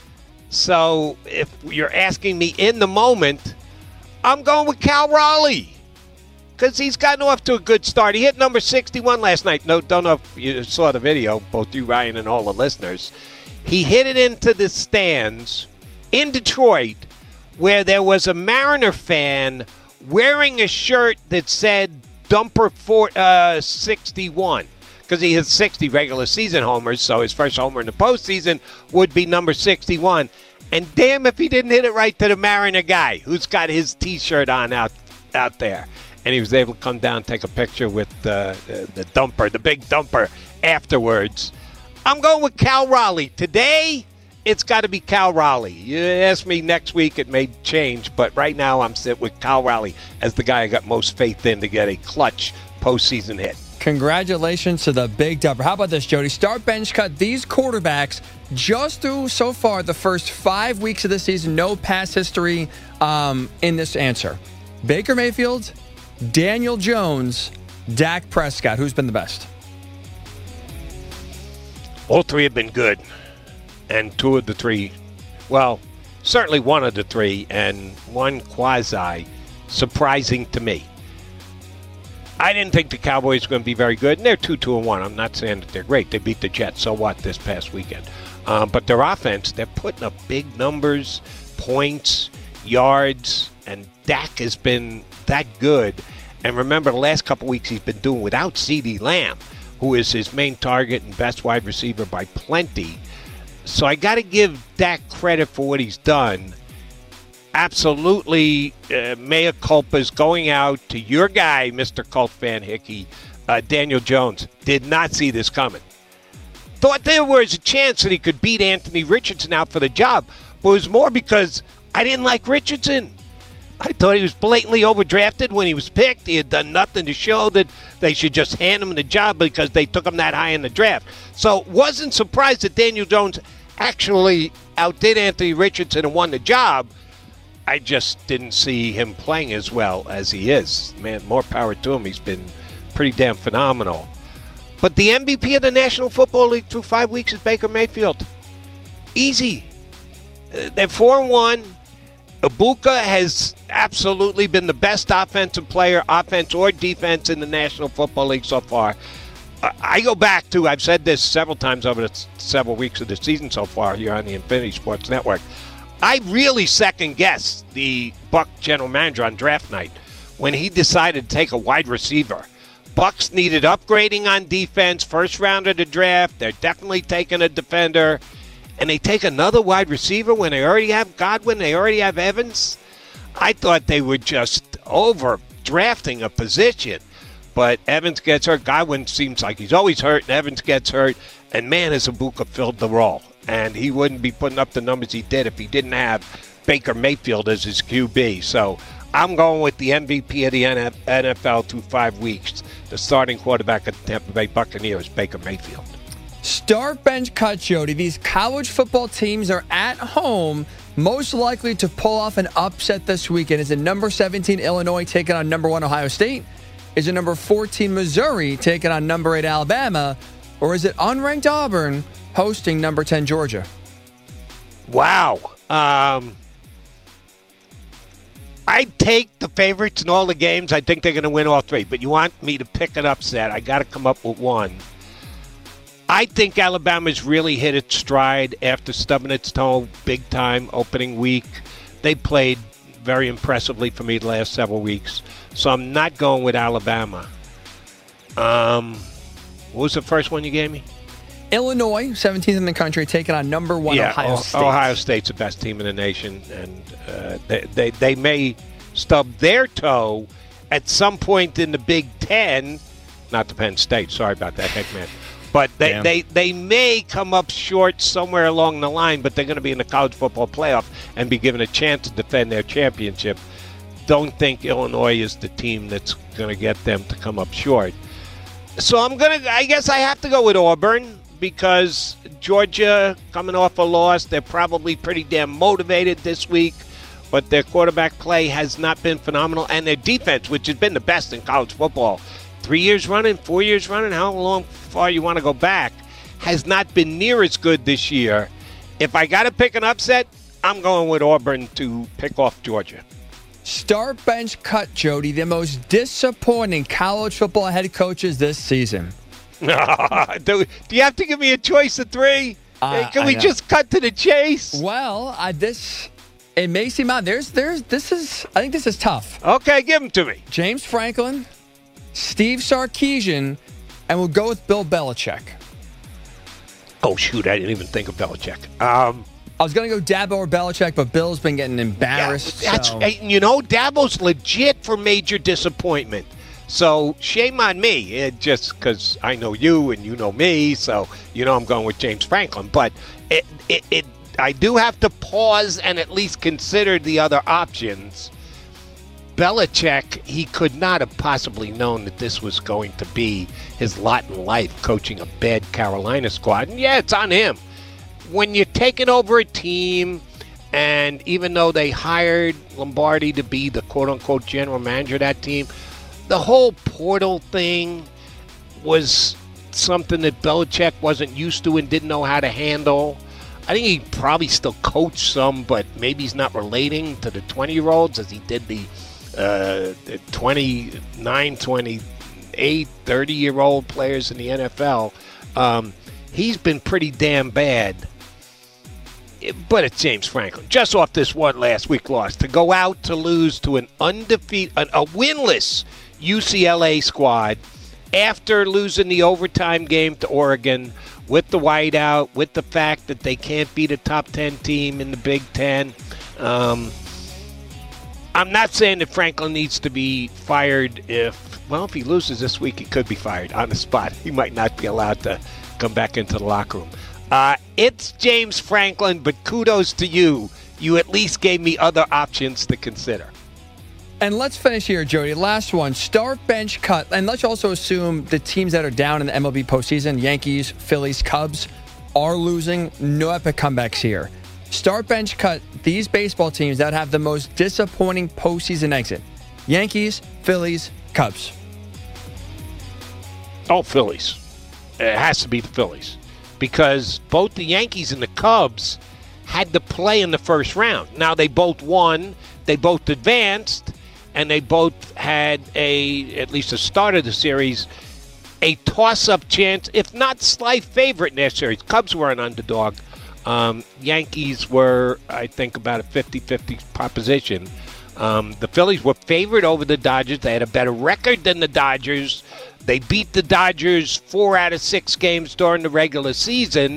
So if you're asking me in the moment, I'm going with Cal Raleigh because he's gotten off to a good start. He hit number sixty-one last night. No, don't know if you saw the video, both you, Ryan, and all the listeners. He hit it into the stands in Detroit where there was a Mariner fan wearing a shirt that said Dumper for, uh, sixty-one because he has sixty regular season homers, so his first homer in the postseason would be number sixty-one. And damn if he didn't hit it right to the Mariner guy who's got his T-shirt on out out there. And he was able to come down and take a picture with uh, the, the dumper, the big dumper, afterwards. I'm going with Cal Raleigh. Today, it's got to be Cal Raleigh. You ask me next week, it may change. But right now, I'm sitting with Cal Raleigh as the guy I got most faith in to get a clutch postseason hit. Congratulations to the big dumper. How about this, Jody? Start, bench, cut. These quarterbacks just through so far the first five weeks of the season, no past history um, in this answer. Baker Mayfield, Daniel Jones, Dak Prescott. Who's been the best? All three have been good. And two of the three, well, certainly one of the three, and one quasi surprising to me. I didn't think the Cowboys were going to be very good, and they're two, two, and one. I'm not saying that they're great. They beat the Jets, so what, this past weekend. Um, but their offense, they're putting up big numbers, points, yards, and Dak has been that good. And remember, the last couple weeks he's been doing without CeeDee Lamb, who is his main target and best wide receiver by plenty. So I got to give Dak credit for what he's done. Absolutely, uh, mea culpa is going out to your guy, Mister Colt Van Hickey, uh, Daniel Jones. Did not see this coming. Thought there was a chance that he could beat Anthony Richardson out for the job, but it was more because I didn't like Richardson. I thought he was blatantly overdrafted when he was picked. He had done nothing to show that they should just hand him the job because they took him that high in the draft. So wasn't surprised that Daniel Jones actually outdid Anthony Richardson and won the job. I just didn't see him playing as well as he is. Man, more power to him. He's been pretty damn phenomenal. But the M V P of the National Football League through five weeks is Baker Mayfield. Easy. They're four and one. Ibuka has absolutely been the best offensive player, offense or defense, in the National Football League so far. I go back to, I've said this several times over the several weeks of the season so far here on the Infinity Sports Network. I really second-guessed the Buck general manager on draft night when he decided to take a wide receiver. Bucks needed upgrading on defense, first round of the draft. They're definitely taking a defender. and they take another wide receiver when they already have Godwin, they already have Evans. I thought they were just overdrafting a position. But Evans gets hurt. Godwin seems like he's always hurt, and Evans gets hurt. And, man, has Ibuka filled the role. And he wouldn't be putting up the numbers he did if he didn't have Baker Mayfield as his Q B. So I'm going with the M V P of the N F L through five weeks. The starting quarterback of the Tampa Bay Buccaneers, Baker Mayfield. Start, bench, cut, Jody. These college football teams are at home, most likely to pull off an upset this weekend. Is it number seventeen Illinois taking on number one Ohio State? Is it number fourteen Missouri taking on number eight Alabama? Or is it unranked Auburn hosting number ten Georgia? Wow. Um, I'd take the favorites in all the games. I think they're going to win all three. But you want me to pick an upset, I got to come up with one. I think Alabama's really hit its stride after stubbing its toe big time opening week. They played very impressively for me the last several weeks. So I'm not going with Alabama. Um, what was the first one you gave me? Illinois, seventeenth in the country, taking on number one yeah, Ohio o- State. Ohio State's the best team in the nation, and uh, they, they they may stub their toe at some point in the Big Ten. Not the Penn State. Sorry about that, heck man. But they, they, they may come up short somewhere along the line, but they're going to be in the college football playoff and be given a chance to defend their championship. Don't think Illinois is the team that's going to get them to come up short. So I'm going to, I guess I have to go with Auburn because Georgia coming off a loss, they're probably pretty damn motivated this week, but their quarterback play has not been phenomenal, and their defense, which has been the best in college football, three years running, four years running, how long far you want to go back, has not been near as good this year. If I got to pick an upset, I'm going with Auburn to pick off Georgia. Start, bench, cut, Jody. The most disappointing college football head coaches this season. do, do you have to give me a choice of three? Uh, Can I we know. just cut to the chase? Well, I, this it may seem odd. There's, there's, this is. I think this is tough. Okay, give them to me. James Franklin, Steve Sarkisian, and we'll go with Bill Belichick. Oh, shoot, I didn't even think of Belichick. Um, I was going to go Dabo or Belichick, but Bill's been getting embarrassed. yeah, that's, so. You know, Dabo's legit for major disappointment. So shame on me, it, just because I know you and you know me, so you know I'm going with James Franklin. But it, it, it, I do have to pause and at least consider the other options. Belichick, he could not have possibly known that this was going to be his lot in life, coaching a bad Carolina squad. And yeah, it's on him. When you're taking over a team, and even though they hired Lombardi to be the quote-unquote general manager of that team, the whole portal thing was something that Belichick wasn't used to and didn't know how to handle. I think he probably still coached some, but maybe he's not relating to the twenty-year-olds as he did the uh, the twenty-nine, twenty-eight, thirty-year-old players in the N F L. Um, he's been pretty damn bad. But it's James Franklin. Just off this one last week loss. To go out to lose to an undefeated, a winless U C L A squad after losing the overtime game to Oregon with the whiteout, with the fact that they can't beat a top ten team in the Big Ten. Um, I'm not saying that Franklin needs to be fired if, well, if he loses this week, he could be fired on the spot. He might not be allowed to come back into the locker room. Uh, it's James Franklin, but kudos to you. You at least gave me other options to consider. And let's finish here, Jody. Last one. Start, bench, cut. And let's also assume the teams that are down in the M L B postseason, Yankees, Phillies, Cubs, are losing. No epic comebacks here. Start, bench, cut. These baseball teams that have the most disappointing postseason exit. Yankees, Phillies, Cubs. Oh, Phillies. It has to be the Phillies. Because both the Yankees and the Cubs had to play in the first round. Now, they both won, they both advanced, and they both had a, at least a start of the series, a toss-up chance, if not slight favorite in their series. Cubs were an underdog. Um, Yankees were, I think, about a fifty-fifty proposition. Um, the Phillies were favored over the Dodgers. They had a better record than the Dodgers. They beat the Dodgers four out of six games during the regular season.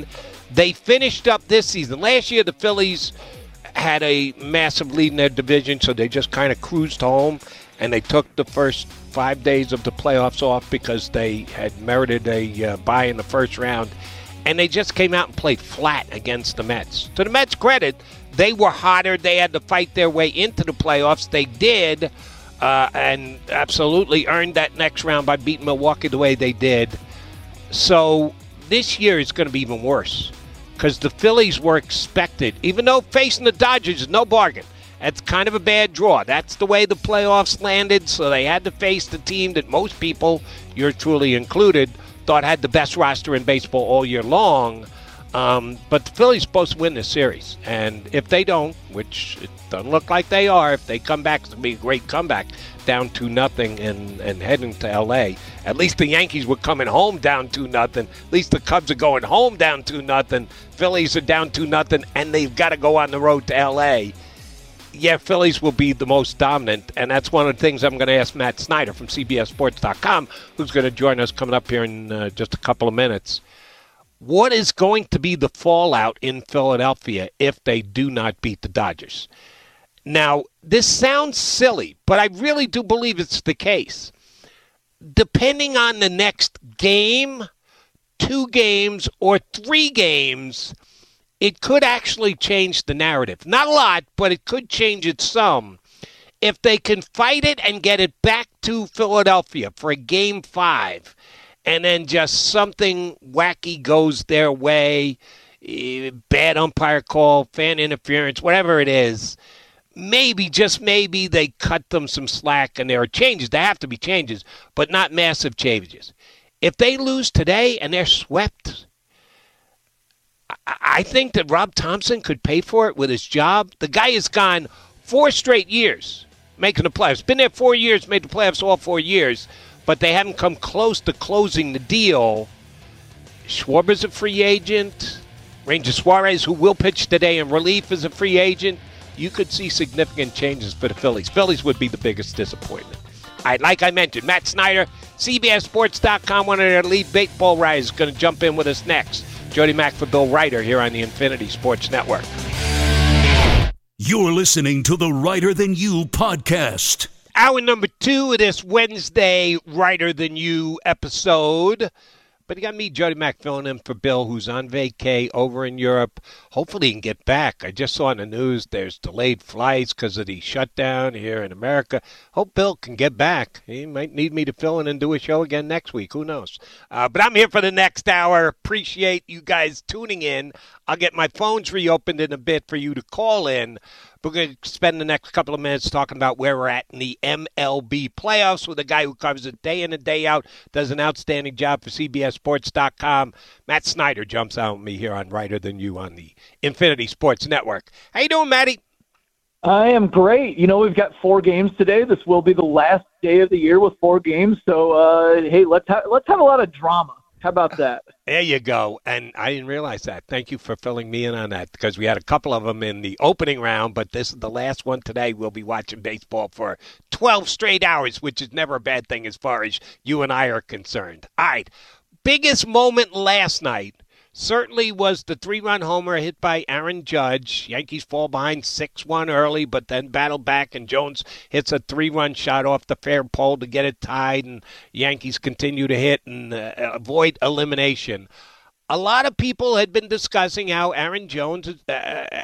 They finished up this season. Last year, the Phillies had a massive lead in their division, so they just kind of cruised home, and they took the first five days of the playoffs off because they had merited a uh, bye in the first round, and they just came out and played flat against the Mets. To the Mets' credit, they were hotter. They had to fight their way into the playoffs. They did, uh, and absolutely earned that next round by beating Milwaukee the way they did. So this year is going to be even worse because the Phillies were expected, even though facing the Dodgers is no bargain. That's kind of a bad draw. That's the way the playoffs landed, so they had to face the team that most people, you're truly included, thought had the best roster in baseball all year long. Um, but the Phillies are supposed to win this series. And if they don't, which it doesn't look like they are, if they come back, it's going to be a great comeback, down two nothing and, and heading to L A. At least the Yankees were coming home down two nothing. At least the Cubs are going home down two nothing. Phillies are down two nothing, and they've got to go on the road to L A. Yeah, Phillies will be the most dominant, and that's one of the things I'm going to ask Matt Snyder from C B S Sports dot com, who's going to join us coming up here in uh, just a couple of minutes. What is going to be the fallout in Philadelphia if they do not beat the Dodgers? Now, this sounds silly, but I really do believe it's the case. Depending on the next game, two games, or three games, it could actually change the narrative. Not a lot, but it could change it some. If they can fight it and get it back to Philadelphia for a game five, and then just something wacky goes their way, bad umpire call, fan interference, whatever it is, maybe, just maybe, they cut them some slack and there are changes. There have to be changes, but not massive changes. If they lose today and they're swept, I think that Rob Thompson could pay for it with his job. The guy has gone four straight years making the playoffs. Been there four years, made the playoffs all four years, but they haven't come close to closing the deal. Schwarber's a free agent. Ranger Suarez, who will pitch today in relief, is a free agent. You could see significant changes for the Phillies. Phillies would be the biggest disappointment. All right, like I mentioned, Matt Snyder, C B S Sports dot com, one of their lead baseball writers, is going to jump in with us next. Jody Mack for Bill Ryder here on the Infinity Sports Network. You're listening to the Ryder Than You podcast. Hour number two of this Wednesday Ryder Than You episode. But you got me, Jody Mack, filling in for Bill, who's on vacay over in Europe. Hopefully he can get back. I just saw in the news there's delayed flights because of the shutdown here in America. Hope Bill can get back. He might need me to fill in and do a show again next week. Who knows? Uh, but I'm here for the next hour. Appreciate you guys tuning in. I'll get my phones reopened in a bit for you to call in. We're going to spend the next couple of minutes talking about where we're at in the M L B playoffs with a guy who covers it day in and day out, does an outstanding job for C B S Sports dot com. Matt Snyder jumps out with me here on Ryder Than You on the Infinity Sports Network. How you doing, Matty? I am great. You know, we've got four games today. This will be the last day of the year with four games. So, uh, hey, let's have, let's have a lot of drama. How about that? There you go. And I didn't realize that. Thank you for filling me in on that because we had a couple of them in the opening round, but this is the last one today. We'll be watching baseball for twelve straight hours, which is never a bad thing as far as you and I are concerned. All right. Biggest moment last night certainly was the three-run homer hit by Aaron Judge. Yankees fall behind six one early, but then battle back, and Jones hits a three-run shot off the fair pole to get it tied, and Yankees continue to hit and uh, avoid elimination. A lot of people had been discussing how Aaron Jones, uh,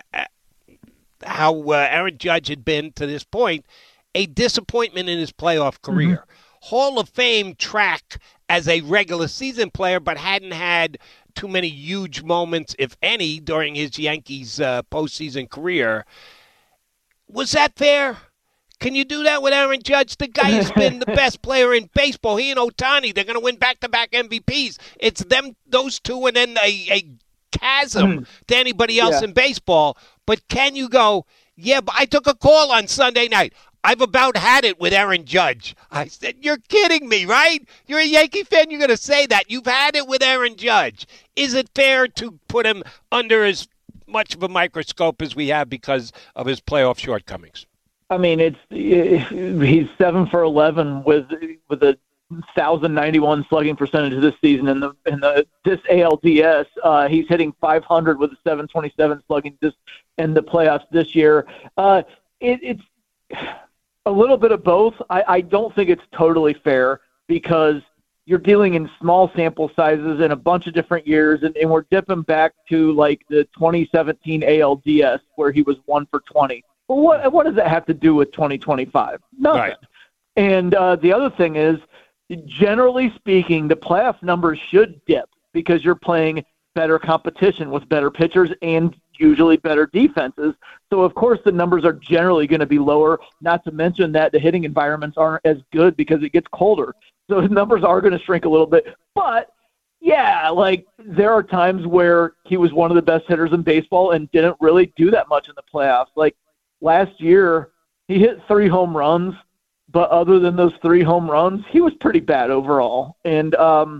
how uh, Aaron Judge had been to this point a disappointment in his playoff career. Mm-hmm. Hall of Fame track as a regular season player, but hadn't had too many huge moments, if any, during his Yankees uh, postseason career. Was that fair? Can you do that with Aaron Judge? The guy has been the best player in baseball. He and Ohtani, they're going to win back-to-back M V Ps. It's them, those two, and then a, a chasm to anybody else yeah. in baseball. But can you go, yeah, but I took a call on Sunday night. I've about had it with Aaron Judge. I said, you're kidding me, right? You're a Yankee fan. You're going to say that. You've had it with Aaron Judge. Is it fair to put him under as much of a microscope as we have because of his playoff shortcomings? I mean, it's he's seven for eleven with with a one thousand ninety-one slugging percentage this season in the in the this A L D S. Uh, he's hitting five hundred with a seven twenty-seven slugging this in the playoffs this year. Uh, it, it's a little bit of both. I, I don't think it's totally fair because you're dealing in small sample sizes in a bunch of different years, and, and we're dipping back to like the twenty seventeen A L D S where he was one for twenty. Well, what what does that have to do with twenty twenty-five? Nothing. Right. And uh, the other thing is, generally speaking, the playoff numbers should dip because you're playing better competition with better pitchers and usually better defenses. So, of course, the numbers are generally going to be lower, not to mention that the hitting environments aren't as good because it gets colder. So the numbers are going to shrink a little bit. But, yeah, like there are times where he was one of the best hitters in baseball and didn't really do that much in the playoffs. Like last year, he hit three home runs. But other than those three home runs, he was pretty bad overall. And um,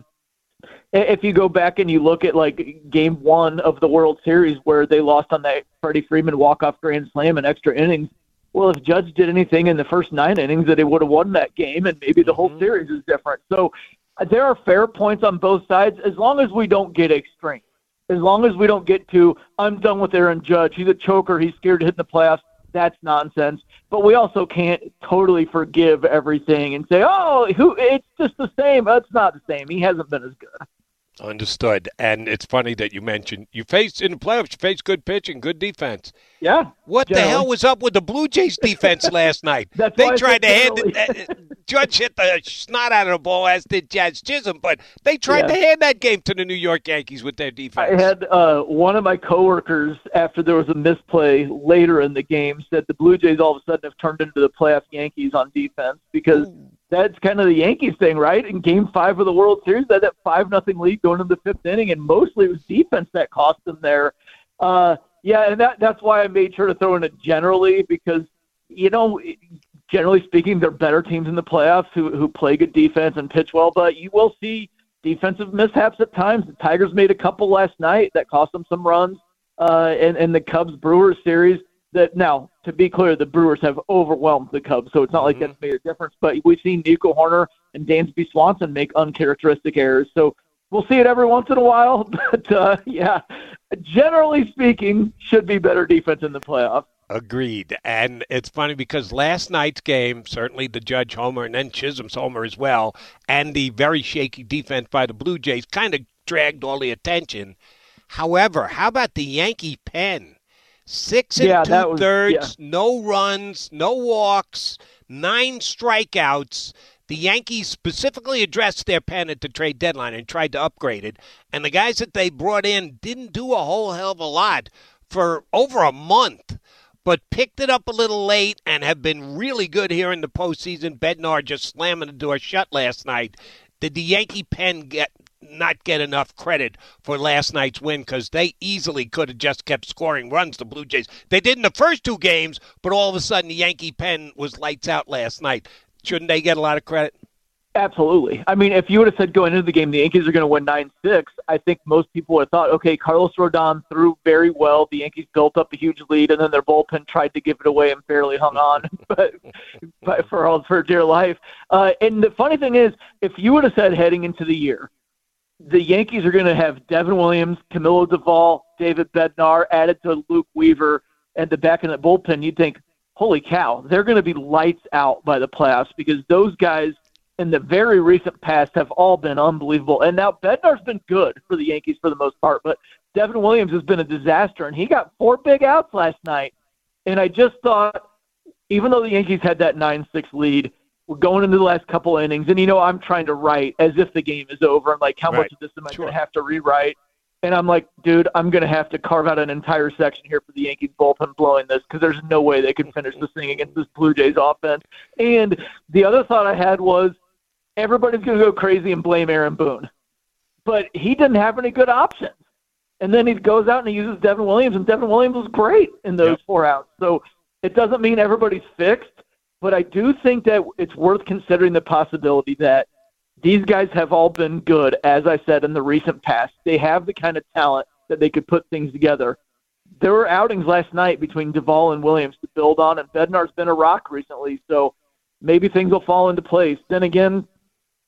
if you go back and you look at, like, game one of the World Series where they lost on that Freddie Freeman walk-off grand slam in extra innings, well, if Judge did anything in the first nine innings, that he would have won that game, and maybe the whole Mm-hmm. series is different. So uh, there are fair points on both sides as long as we don't get extreme. As long as we don't get to, I'm done with Aaron Judge. He's a choker. He's scared to hit in the playoffs. That's nonsense. But we also can't totally forgive everything and say, oh, who? It's just the same. That's not the same. He hasn't been as good. Understood. And it's funny that you mentioned you faced in the playoffs, you faced good pitching, good defense. Yeah. What generally. the hell was up with the Blue Jays defense last night? That's They why I tried to said hand it. Uh, Judge hit the snot out of the ball, as did Jazz Chisholm, but they tried Yeah. to hand that game to the New York Yankees with their defense. I had uh, one of my coworkers, after there was a misplay later in the game, said the Blue Jays all of a sudden have turned into the playoff Yankees on defense because Ooh. that's kind of the Yankees thing, right? In game five of the World Series, they had that five nothing lead going into the fifth inning, and mostly it was defense that cost them there. Uh, yeah, and that that's why I made sure to throw in it generally because, you know, generally speaking, they're better teams in the playoffs who, who play good defense and pitch well, but you will see defensive mishaps at times. The Tigers made a couple last night that cost them some runs, uh, and, and the Cubs-Brewers series. That now, to be clear, the Brewers have overwhelmed the Cubs, so it's not like Mm-hmm. that's made a difference. But we've seen Nico Horner and Dansby Swanson make uncharacteristic errors. So we'll see it every once in a while. But, uh, yeah, generally speaking, should be better defense in the playoffs. Agreed. And it's funny because last night's game, certainly the Judge homer and then Chisholm's homer as well, and the very shaky defense by the Blue Jays kind of dragged all the attention. However, how about the Yankee pen? Six and Yeah, that was- two-thirds, no runs, no walks, nine strikeouts. The Yankees specifically addressed their pen at the trade deadline and tried to upgrade it. And the guys that they brought in didn't do a whole hell of a lot for over a month, but picked it up a little late and have been really good here in the postseason. Bednar just slamming the door shut last night. Did the Yankee pen get not get enough credit for last night's win because they easily could have just kept scoring runs, the Blue Jays? They did in the first two games, but all of a sudden the Yankee pen was lights out last night. Shouldn't they get a lot of credit? Absolutely. I mean, if you would have said going into the game the Yankees are going to win nine six, I think most people would have thought, okay, Carlos Rodon threw very well. The Yankees built up a huge lead, and then their bullpen tried to give it away and barely hung on but, but for all for dear life. Uh, and the funny thing is, if you would have said heading into the year, the Yankees are going to have Devin Williams, Camilo Duvall, David Bednar added to Luke Weaver, and the back end of the bullpen, you'd think, holy cow, they're going to be lights out by the playoffs because those guys in the very recent past have all been unbelievable. And now Bednar's been good for the Yankees for the most part, but Devin Williams has been a disaster, and he got four big outs last night. And I just thought, even though the Yankees had that nine six lead, we're going into the last couple innings, and, you know, I'm trying to write as if the game is over. I'm like, how Right. much of this am I Sure. going to have to rewrite? And I'm like, dude, I'm going to have to carve out an entire section here for the Yankees bullpen blowing this because there's no way they can finish this thing against this Blue Jays offense. And the other thought I had was everybody's going to go crazy and blame Aaron Boone. But he didn't have any good options. And then he goes out and he uses Devin Williams, and Devin Williams was great in those Yep. four outs. So it doesn't mean everybody's fixed, but I do think that it's worth considering the possibility that these guys have all been good, as I said, in the recent past. They have the kind of talent that they could put things together. There were outings last night between Duvall and Williams to build on, and Bednar's been a rock recently, so maybe things will fall into place. Then again,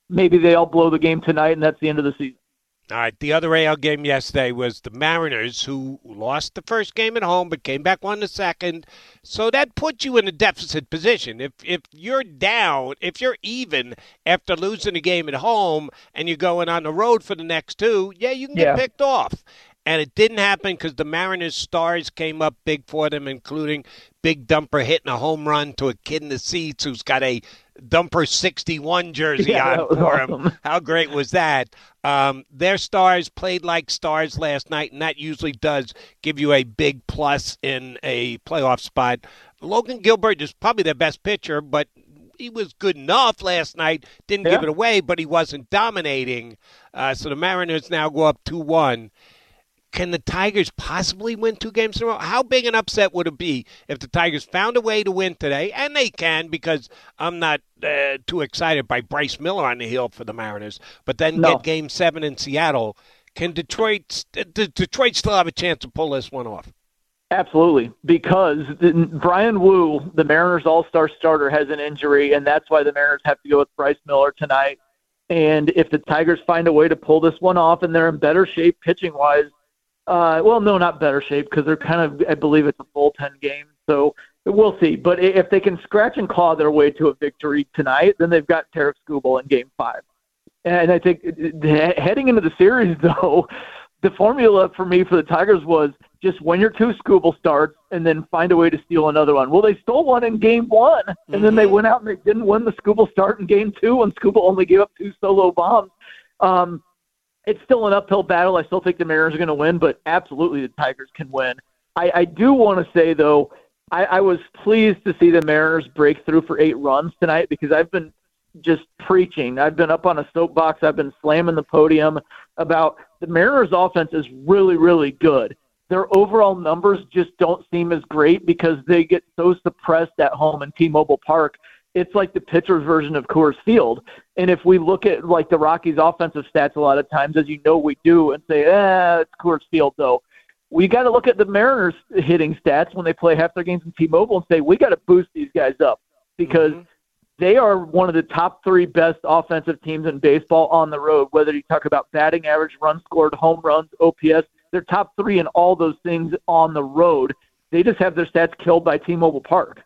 maybe they all blow the game tonight, and that's the end of the season. All right, the other A L game yesterday was the Mariners, who lost the first game at home but came back won the second. So that puts you in a deficit position. If if you're down, if you're even after losing a game at home and you're going on the road for the next two, yeah, you can get Yeah. picked off. And it didn't happen because the Mariners stars came up big for them, including Big Dumper hitting a home run to a kid in the seats who's got a Dumper sixty-one jersey Yeah, on that was for awesome. him. How great was that? Um, their stars played like stars last night, and that usually does give you a big plus in a playoff spot. Logan Gilbert is probably their best pitcher, but he was good enough last night. Didn't Yeah. give it away, but he wasn't dominating. Uh, so the Mariners now go up two one. Can the Tigers possibly win two games in a row? How big an upset would it be if the Tigers found a way to win today? And they can, because I'm not uh, too excited by Bryce Miller on the hill for the Mariners. But then No. get Game Seven in Seattle. Can Detroit? D- Detroit still have a chance to pull this one off? Absolutely, because Brian Wu, the Mariners all-star starter, has an injury, and that's why the Mariners have to go with Bryce Miller tonight. And if the Tigers find a way to pull this one off and they're in better shape pitching-wise, uh, well, no, not better shape, because they're kind of, I believe it's a bullpen game, so we'll see. But if they can scratch and claw their way to a victory tonight, then they've got Tarek Skubal in Game Five. And I think heading into the series, though, the formula for me for the Tigers was just win your two Skubal starts and then find a way to steal another one. Well, they stole one in Game One, and mm-hmm. then they went out and they didn't win the Skubal start in Game Two, and Skubal only gave up two solo bombs. Um, it's still an uphill battle. I still think the Mariners are going to win, but absolutely the Tigers can win. I, I do want to say, though, I, I was pleased to see the Mariners break through for eight runs tonight, because I've been just preaching. I've been up on a soapbox. I've been slamming the podium about the Mariners' offense is really, really good. Their overall numbers just don't seem as great because they get so suppressed at home in T-Mobile Park. It's like the pitcher's version of Coors Field. And if we look at like the Rockies' offensive stats a lot of times, as you know we do, and say, eh, it's Coors Field, though, we got to look at the Mariners' hitting stats when they play half their games in T-Mobile and say, we got to boost these guys up, because mm-hmm. they are one of the top three best offensive teams in baseball on the road, whether you talk about batting average, runs scored, home runs, O P S. They're top three in all those things on the road. They just have their stats killed by T-Mobile Park.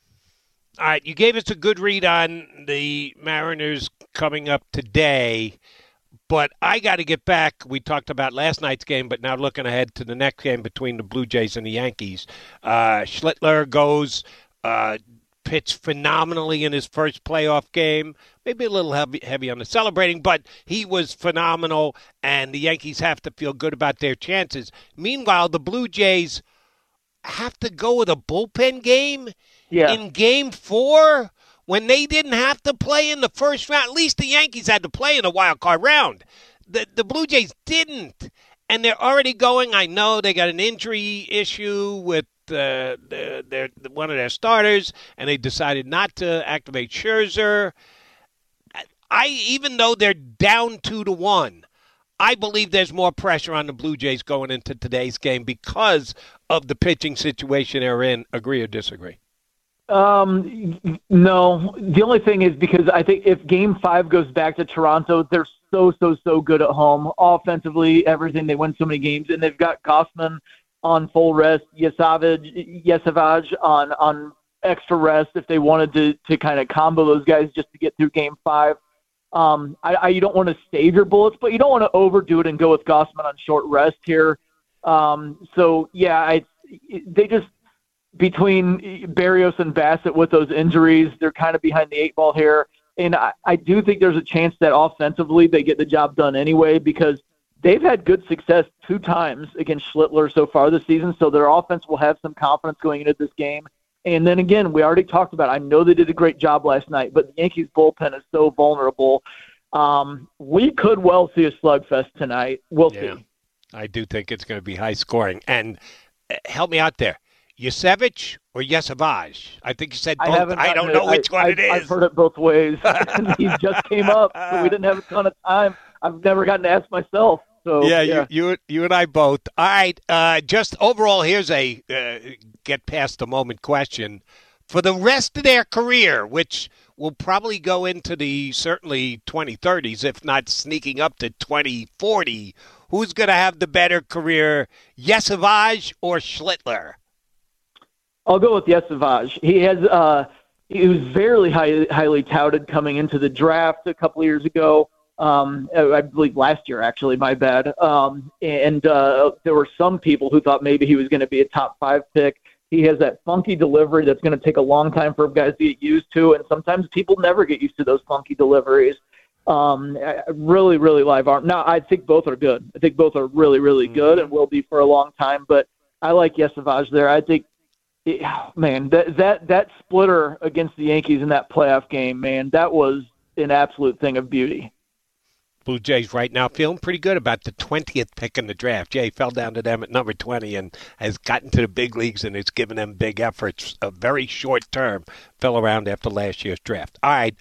All right, you gave us a good read on the Mariners coming up today, but I got to get back. We talked about last night's game, but now looking ahead to the next game between the Blue Jays and the Yankees. Uh, Schlittler goes uh, pitched phenomenally in his first playoff game. Maybe a little heavy, heavy on the celebrating, but he was phenomenal, and the Yankees have to feel good about their chances. Meanwhile, the Blue Jays have to go with a bullpen game yeah. in Game Four when they didn't have to play in the first round. At least the Yankees had to play in the wild card round. The the Blue Jays didn't, and they're already going. I know they got an injury issue with uh, their, their one of their starters, and they decided not to activate Scherzer. I even though they're down two to one, I believe there's more pressure on the Blue Jays going into today's game because of the pitching situation they're in. Agree or disagree? Um, no. The only thing is, because I think if Game Five goes back to Toronto, they're so so so good at home offensively. Everything, they win so many games, and they've got Gausman on full rest, Yesavage, Yesavage on on extra rest if they wanted to to kind of combo those guys just to get through Game Five. Um, I, I you don't want to save your bullets, but you don't want to overdo it and go with Gausman on short rest here. Um, so yeah, I they just between Barrios and Bassett with those injuries, they're kind of behind the eight ball here. And I, I do think there's a chance that offensively they get the job done anyway, because they've had good success two times against Schlittler so far this season. So their offense will have some confidence going into this game. And then again, we already talked about, I know they did a great job last night, but the Yankees bullpen is so vulnerable. Um, we could well see a slugfest tonight. We'll yeah, see. I do think it's going to be high scoring. And uh, help me out there. Yesavage or Yesavage? I think you said both. I, I don't know it. which I, one it is. I've heard it both ways. He just came up, so we didn't have a ton of time. I've never gotten to ask myself. So, yeah, yeah. You, you you and I both. All right, uh, just overall, here's a uh, get past the moment question. for the rest of their career, which will probably go into the certainly twenty thirties, if not sneaking up to twenty forty, who's going to have the better career, Yesavage or Schlittler? I'll go with Yesavage. He has uh, he was very high, highly touted coming into the draft a couple of years ago. Um, I believe last year, actually, my bad. Um, and uh, there were some people who thought maybe he was going to be a top five pick. He has that funky delivery that's going to take a long time for guys to get used to, and sometimes people never get used to those funky deliveries. Um, really, really live arm. Now, I think both are good. I think both are really, really good and will be for a long time, but I like Yesavage there. I think, it, man, that, that, that splitter against the Yankees in that playoff game, man, that was an absolute thing of beauty. Blue Jays right now feeling pretty good about the twentieth pick in the draft. Jay fell down to them at number twenty and has gotten to the big leagues and has given them big efforts. A very short term, fell around after last year's draft. All right,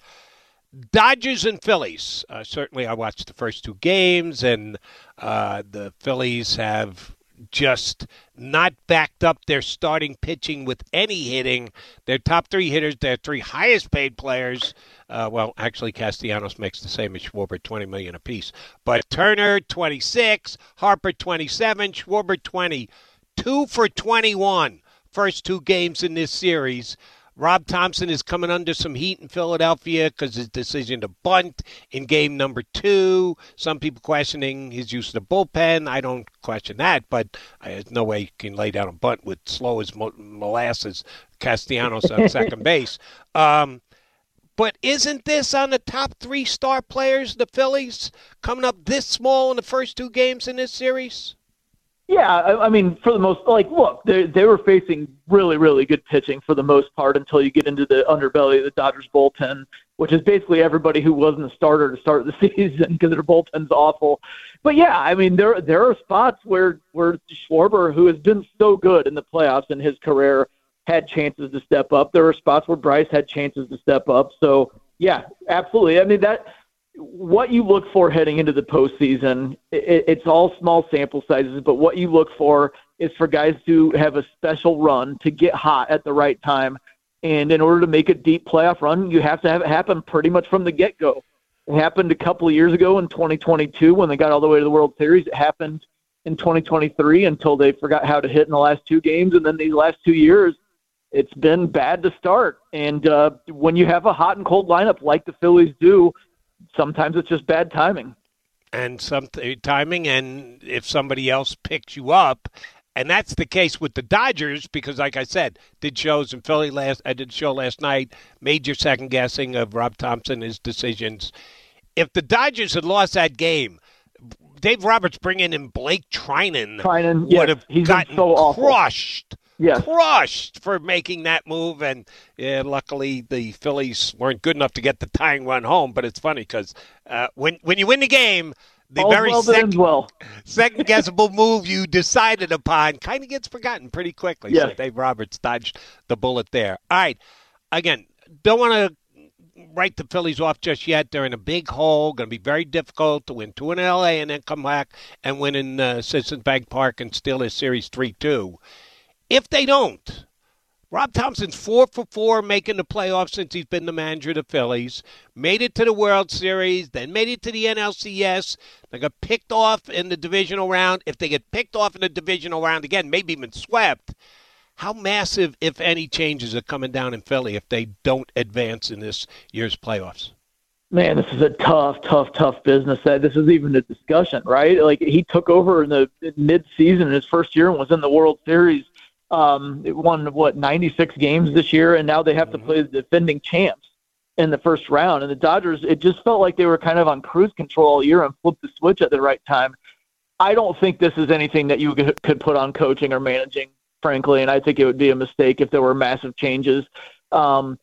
Dodgers and Phillies. Uh, certainly I watched the first two games, and uh, the Phillies have just not backed up their starting pitching with any hitting. Their top three hitters, their three highest paid players, uh, well, actually Castellanos makes the same as Schwarber, twenty million dollars apiece. But Turner, twenty-six, Harper, twenty-seven, Schwarber, twenty, two for twenty-one, first two games in this series. Rob Thompson is coming under some heat in Philadelphia because his decision to bunt in game number two. Some people questioning his use of the bullpen. I don't question that, but there's no way you can lay down a bunt with slow as mo- molasses Castellanos on second base. Um, but isn't this on the top three star players, the Phillies, coming up this small in the first two games in this series? Yeah, I, I mean, for the most, like, look, they they were facing really, really good pitching for the most part until you get into the underbelly of the Dodgers bullpen, which is basically everybody who wasn't a starter to start the season because their bullpen's awful. But yeah, I mean, there there are spots where where Schwarber, who has been so good in the playoffs in his career, had chances to step up. There were spots where Bryce had chances to step up. So yeah, absolutely. I mean that. What you look for heading into the postseason, it, it's all small sample sizes, but what you look for is for guys to have a special run, to get hot at the right time. And in order to make a deep playoff run, you have to have it happen pretty much from the get-go. It happened a couple of years ago in twenty twenty-two when they got all the way to the World Series. It happened in twenty twenty-three until they forgot how to hit in the last two games. And then these last two years, it's been bad to start. And uh, when you have a hot and cold lineup like the Phillies do, sometimes it's just bad timing. And some th- timing, and if somebody else picks you up, and that's the case with the Dodgers because, like I said, did shows in Philly last. I did a show last night. Major second guessing of Rob Thompson, his decisions. If the Dodgers had lost that game, Dave Roberts bringing in Blake Trinan, Trinan would yes, have he's gotten so awful. crushed. Yes. Crushed for making that move, and yeah, luckily the Phillies weren't good enough to get the tying run home. But it's funny because uh, when when you win the game, the All's very well that ends second, well. second guessable move you decided upon kind of gets forgotten pretty quickly. Yes. So Dave Roberts dodged the bullet there. All right, again, don't want to write the Phillies off just yet. They're in a big hole. Going to be very difficult to win two in L A and then come back and win in uh, Citizens Bank Park and steal this series three two. If they don't, Rob Thompson's four for four making the playoffs since he's been the manager of the Phillies, made it to the World Series, then made it to the N L C S. They got picked off in the divisional round. If they get picked off in the divisional round again, maybe even swept, how massive, if any, changes are coming down in Philly if they don't advance in this year's playoffs? Man, this is a tough, tough, tough business. This is even a discussion, right? Like, he took over in the mid-season in his first year and was in the World Series. Um, it won, what, ninety-six games this year, and now they have to play the defending champs in the first round. And the Dodgers, it just felt like they were kind of on cruise control all year and flipped the switch at the right time. I don't think this is anything that you could put on coaching or managing, frankly, and I think it would be a mistake if there were massive changes. Um,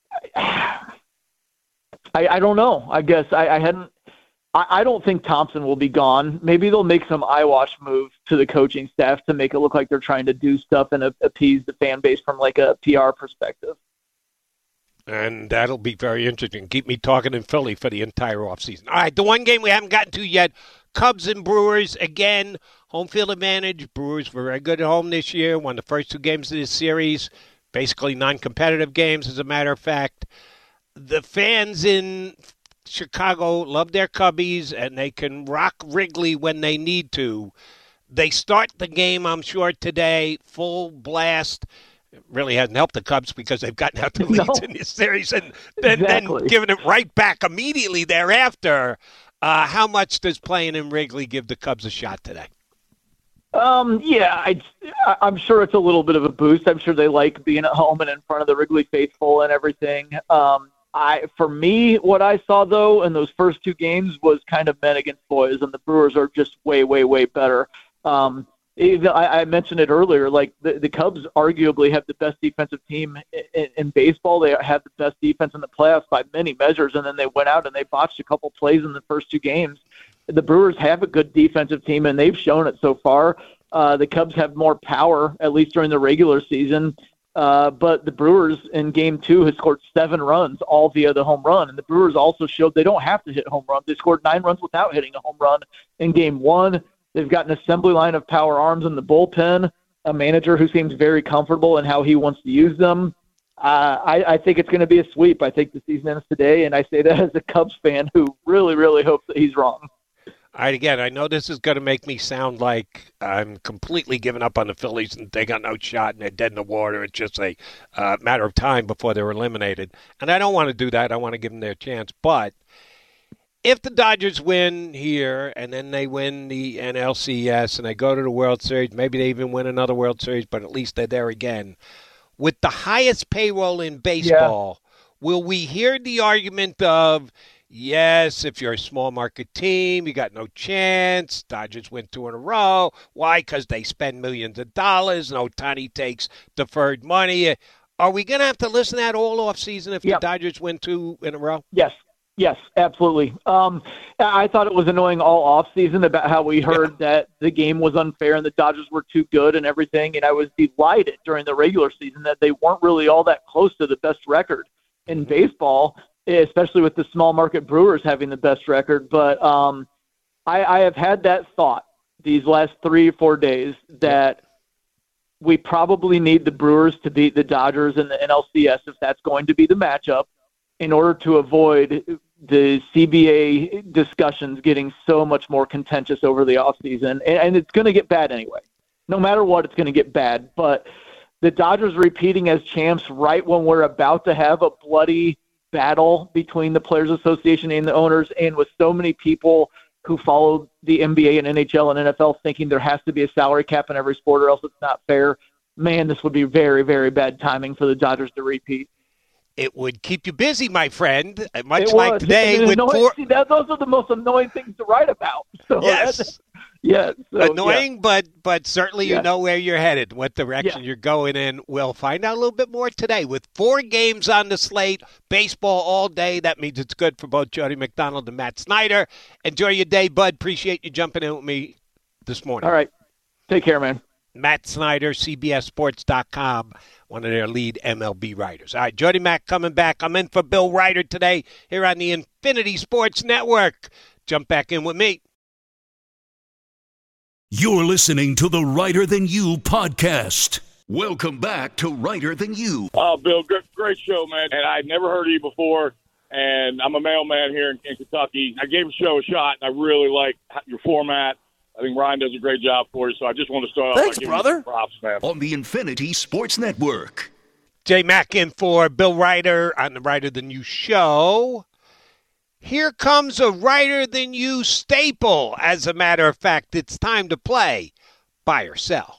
I, I don't know. I guess I, I hadn't I don't think Thompson will be gone. Maybe they'll make some eyewash move to the coaching staff to make it look like they're trying to do stuff and appease the fan base from like a P R perspective. And that'll be very interesting. Keep me talking in Philly for the entire offseason. All right, the one game we haven't gotten to yet, Cubs and Brewers. Again, home field advantage. Brewers were very good at home this year, won the first two games of this series. basically non-competitive games, as a matter of fact. The fans in Chicago love their Cubbies, and they can rock Wrigley when they need to. They start the game, I'm sure, today, full blast. It really hasn't helped the Cubs because they've gotten out the leads no. in this series and then, exactly. then given it right back immediately thereafter. Uh, how much does playing in Wrigley give the Cubs a shot today? Um, yeah, I, I'm sure it's a little bit of a boost. I'm sure they like being at home and in front of the Wrigley faithful and everything. Um, I, for me, what I saw, though, in those first two games was kind of men against boys, and the Brewers are just way, way, way better. Um, I, I mentioned it earlier, like the, the Cubs arguably have the best defensive team in, in baseball. They have the best defense in the playoffs by many measures, and then they went out and they botched a couple plays in the first two games. The Brewers have a good defensive team, and they've shown it so far. Uh, the Cubs have more power, at least during the regular season. Uh, but the Brewers in game two has scored seven runs, all via the home run. And the Brewers also showed they don't have to hit home runs. They scored nine runs without hitting a home run in game one. They've got an assembly line of power arms in the bullpen, a manager who seems very comfortable in how he wants to use them. Uh, I, I think it's going to be a sweep. I think the season ends today, and I say that as a Cubs fan who really, really hopes that he's wrong. All right, again, I know this is going to make me sound like I'm completely giving up on the Phillies and they got no shot and they're dead in the water. It's just a uh, matter of time before they're eliminated. And I don't want to do that. I want to give them their chance. But if the Dodgers win here and then they win the N L C S and they go to the World Series, maybe they even win another World Series, but at least they're there again. With the highest payroll in baseball, yeah. will we hear the argument of, yes, if you're a small market team, you got no chance. Dodgers win two in a row. Why? Because they spend millions of dollars. No Ohtani takes deferred money. Are we going to have to listen to that all offseason if yep. the Dodgers win two in a row? Yes. Yes, absolutely. Um, I thought it was annoying all offseason about how we heard yeah. that the game was unfair and the Dodgers were too good and everything. And I was delighted during the regular season that they weren't really all that close to the best record in baseball, especially with the small market Brewers having the best record. But um, I, I have had that thought these last three or four days that we probably need the Brewers to beat the Dodgers in the N L C S if that's going to be the matchup, in order to avoid the C B A discussions getting so much more contentious over the offseason. And, and it's going to get bad anyway. No matter what, it's going to get bad. But the Dodgers repeating as champs right when we're about to have a bloody battle between the Players Association and the owners, and with so many people who follow the N B A and N H L and N F L thinking there has to be a salary cap in every sport or else it's not fair, man, this would be very, very bad timing for the Dodgers to repeat. It would keep you busy, my friend, much like today. With four... See, that, those are the most annoying things to write about. So yes. Yeah, so, annoying, yeah. but but certainly you yeah. know where you're headed, what direction yeah. you're going in. We'll find out a little bit more today. With four games on the slate, baseball all day, that means it's good for both Jody McDonald and Matt Snyder. Enjoy your day, bud. Appreciate you jumping in with me this morning. All right. Take care, man. Matt Snyder, C B S Sports dot com, one of their lead M L B writers. All right, Jody Mack coming back. I'm in for Bill Ryder today here on the Infinity Sports Network. Jump back in with me. You're listening to the Writer Than You podcast. Welcome back to Writer Than You. Oh, Bill, great, great show, man. And I'd never heard of you before, and I'm a mailman here in, in Kentucky. I gave the show a shot, and I really like your format. I think Ryan does a great job for you, so I just want to start Thanks, off by giving brother. you some props, man. On the Infinity Sports Network. Jay Mack in for Bill Ryder on the Writer Than You show. Here comes a Writer Than You staple. As a matter of fact, it's time to play Buy or Sell.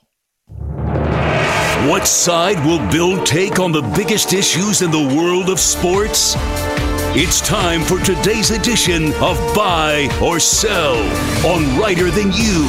What side will Bill take on the biggest issues in the world of sports? It's time for today's edition of Buy or Sell on Writer Than You.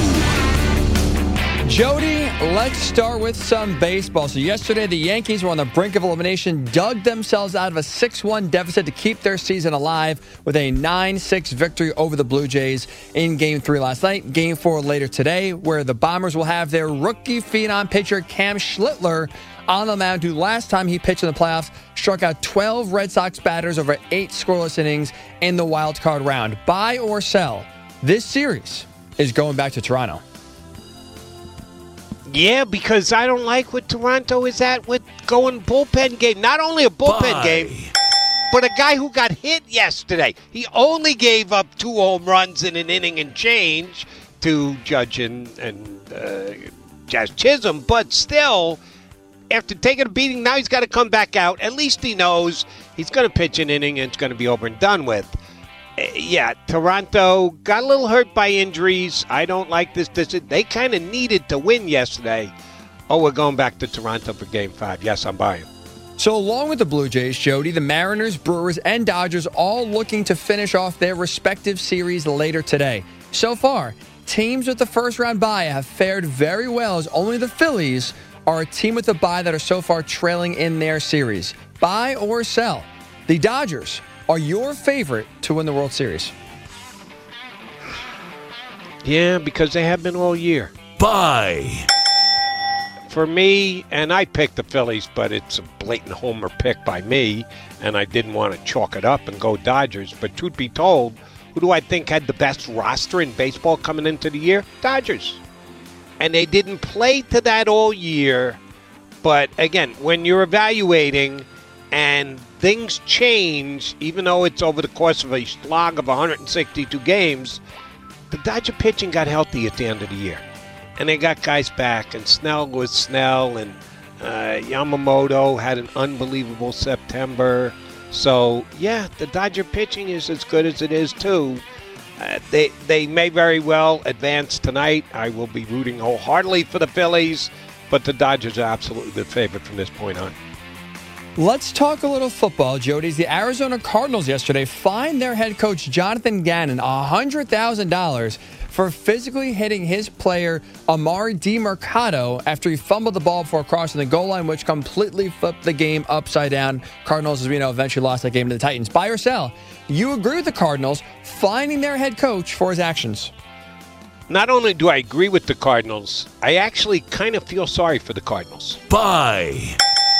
Jody, let's start with some baseball. So yesterday, the Yankees were on the brink of elimination, dug themselves out of a six one deficit to keep their season alive with a nine six victory over the Blue Jays in Game three last night. Game four later today, where the Bombers will have their rookie phenom pitcher Cam Schlittler on the mound, who last time he pitched in the playoffs struck out twelve Red Sox batters over eight scoreless innings in the wild card round. Buy or sell? This series is going back to Toronto. Yeah, because I don't like what Toronto is at with going bullpen game. Not only a bullpen Bye. game, but a guy who got hit yesterday. He only gave up two home runs in an inning and change to Judge and, and uh, Jazz Chisholm, but still, after taking a beating, now he's got to come back out. At least he knows he's going to pitch an inning and it's going to be over and done with. Uh, yeah, Toronto got a little hurt by injuries. I don't like this. this they kind of needed to win yesterday. Oh, we're going back to Toronto for Game five. Yes, I'm buying. So along with the Blue Jays, Jody, the Mariners, Brewers, and Dodgers all looking to finish off their respective series later today. So far, teams with the first-round bye have fared very well, as only the Phillies are a team with a bye that are so far trailing in their series. Buy or sell? The Dodgers are your favorite to win the World Series. Yeah, because they have been all year. Buy. For me, and I picked the Phillies, but it's a blatant homer pick by me, and I didn't want to chalk it up and go Dodgers. But truth be told, who do I think had the best roster in baseball coming into the year? Dodgers. And they didn't play to that all year. But again, when you're evaluating and things change, even though it's over the course of a slog of one hundred sixty-two games, the Dodger pitching got healthy at the end of the year. And they got guys back, and Snell was Snell, and uh, Yamamoto had an unbelievable September. So, yeah, the Dodger pitching is as good as it is, too. Uh, they they may very well advance tonight. I will be rooting wholeheartedly for the Phillies, but the Dodgers are absolutely the favorite from this point on. Let's talk a little football, Jody. The Arizona Cardinals yesterday fined their head coach Jonathan Gannon one hundred thousand dollars for physically hitting his player Amari DiMercato after he fumbled the ball before crossing the goal line, which completely flipped the game upside down. Cardinals, as we know, eventually lost that game to the Titans. Buy or sell? You agree with the Cardinals fining their head coach for his actions? Not only do I agree with the Cardinals, I actually kind of feel sorry for the Cardinals. Buy.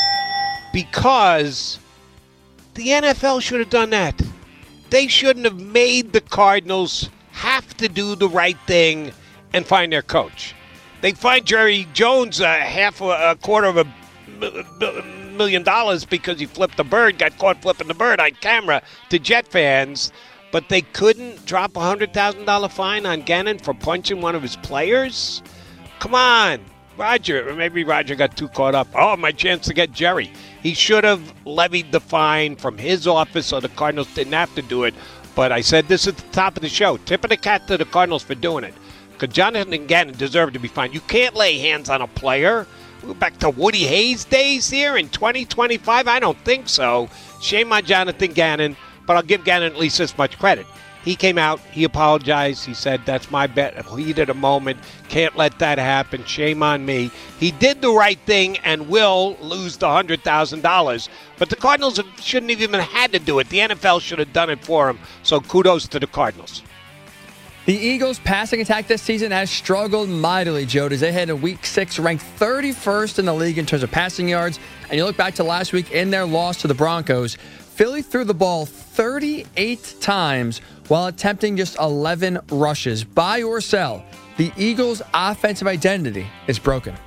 Because the N F L should have done that. They shouldn't have made the Cardinals have to do the right thing and find their coach. They fined Jerry Jones a half a, a quarter of a million dollars because he flipped the bird, got caught flipping the bird on camera to Jet fans, but they couldn't drop a one hundred thousand dollars fine on Gannon for punching one of his players? Come on. Roger, or maybe Roger got too caught up. Oh, my chance to get Jerry. He should have levied the fine from his office so the Cardinals didn't have to do it. But I said this at the top of the show. Tip of the cap to the Cardinals for doing it. Because Jonathan Gannon deserved to be fined. You can't lay hands on a player. We're back to Woody Hayes days here in twenty twenty-five? I don't think so. Shame on Jonathan Gannon, but I'll give Gannon at least this much credit. He came out, he apologized, he said, that's my bet, heat of the moment, can't let that happen, shame on me. He did the right thing and will lose the one hundred thousand dollars, but the Cardinals shouldn't have even had to do it. The N F L should have done it for him, so kudos to the Cardinals. The Eagles' passing attack this season has struggled mightily, Jody. They had a week six ranked thirty-first in the league in terms of passing yards, and you look back to last week in their loss to the Broncos, Philly threw the ball thirty-eight times while attempting just eleven rushes. Buy or sell? The Eagles' offensive identity is broken.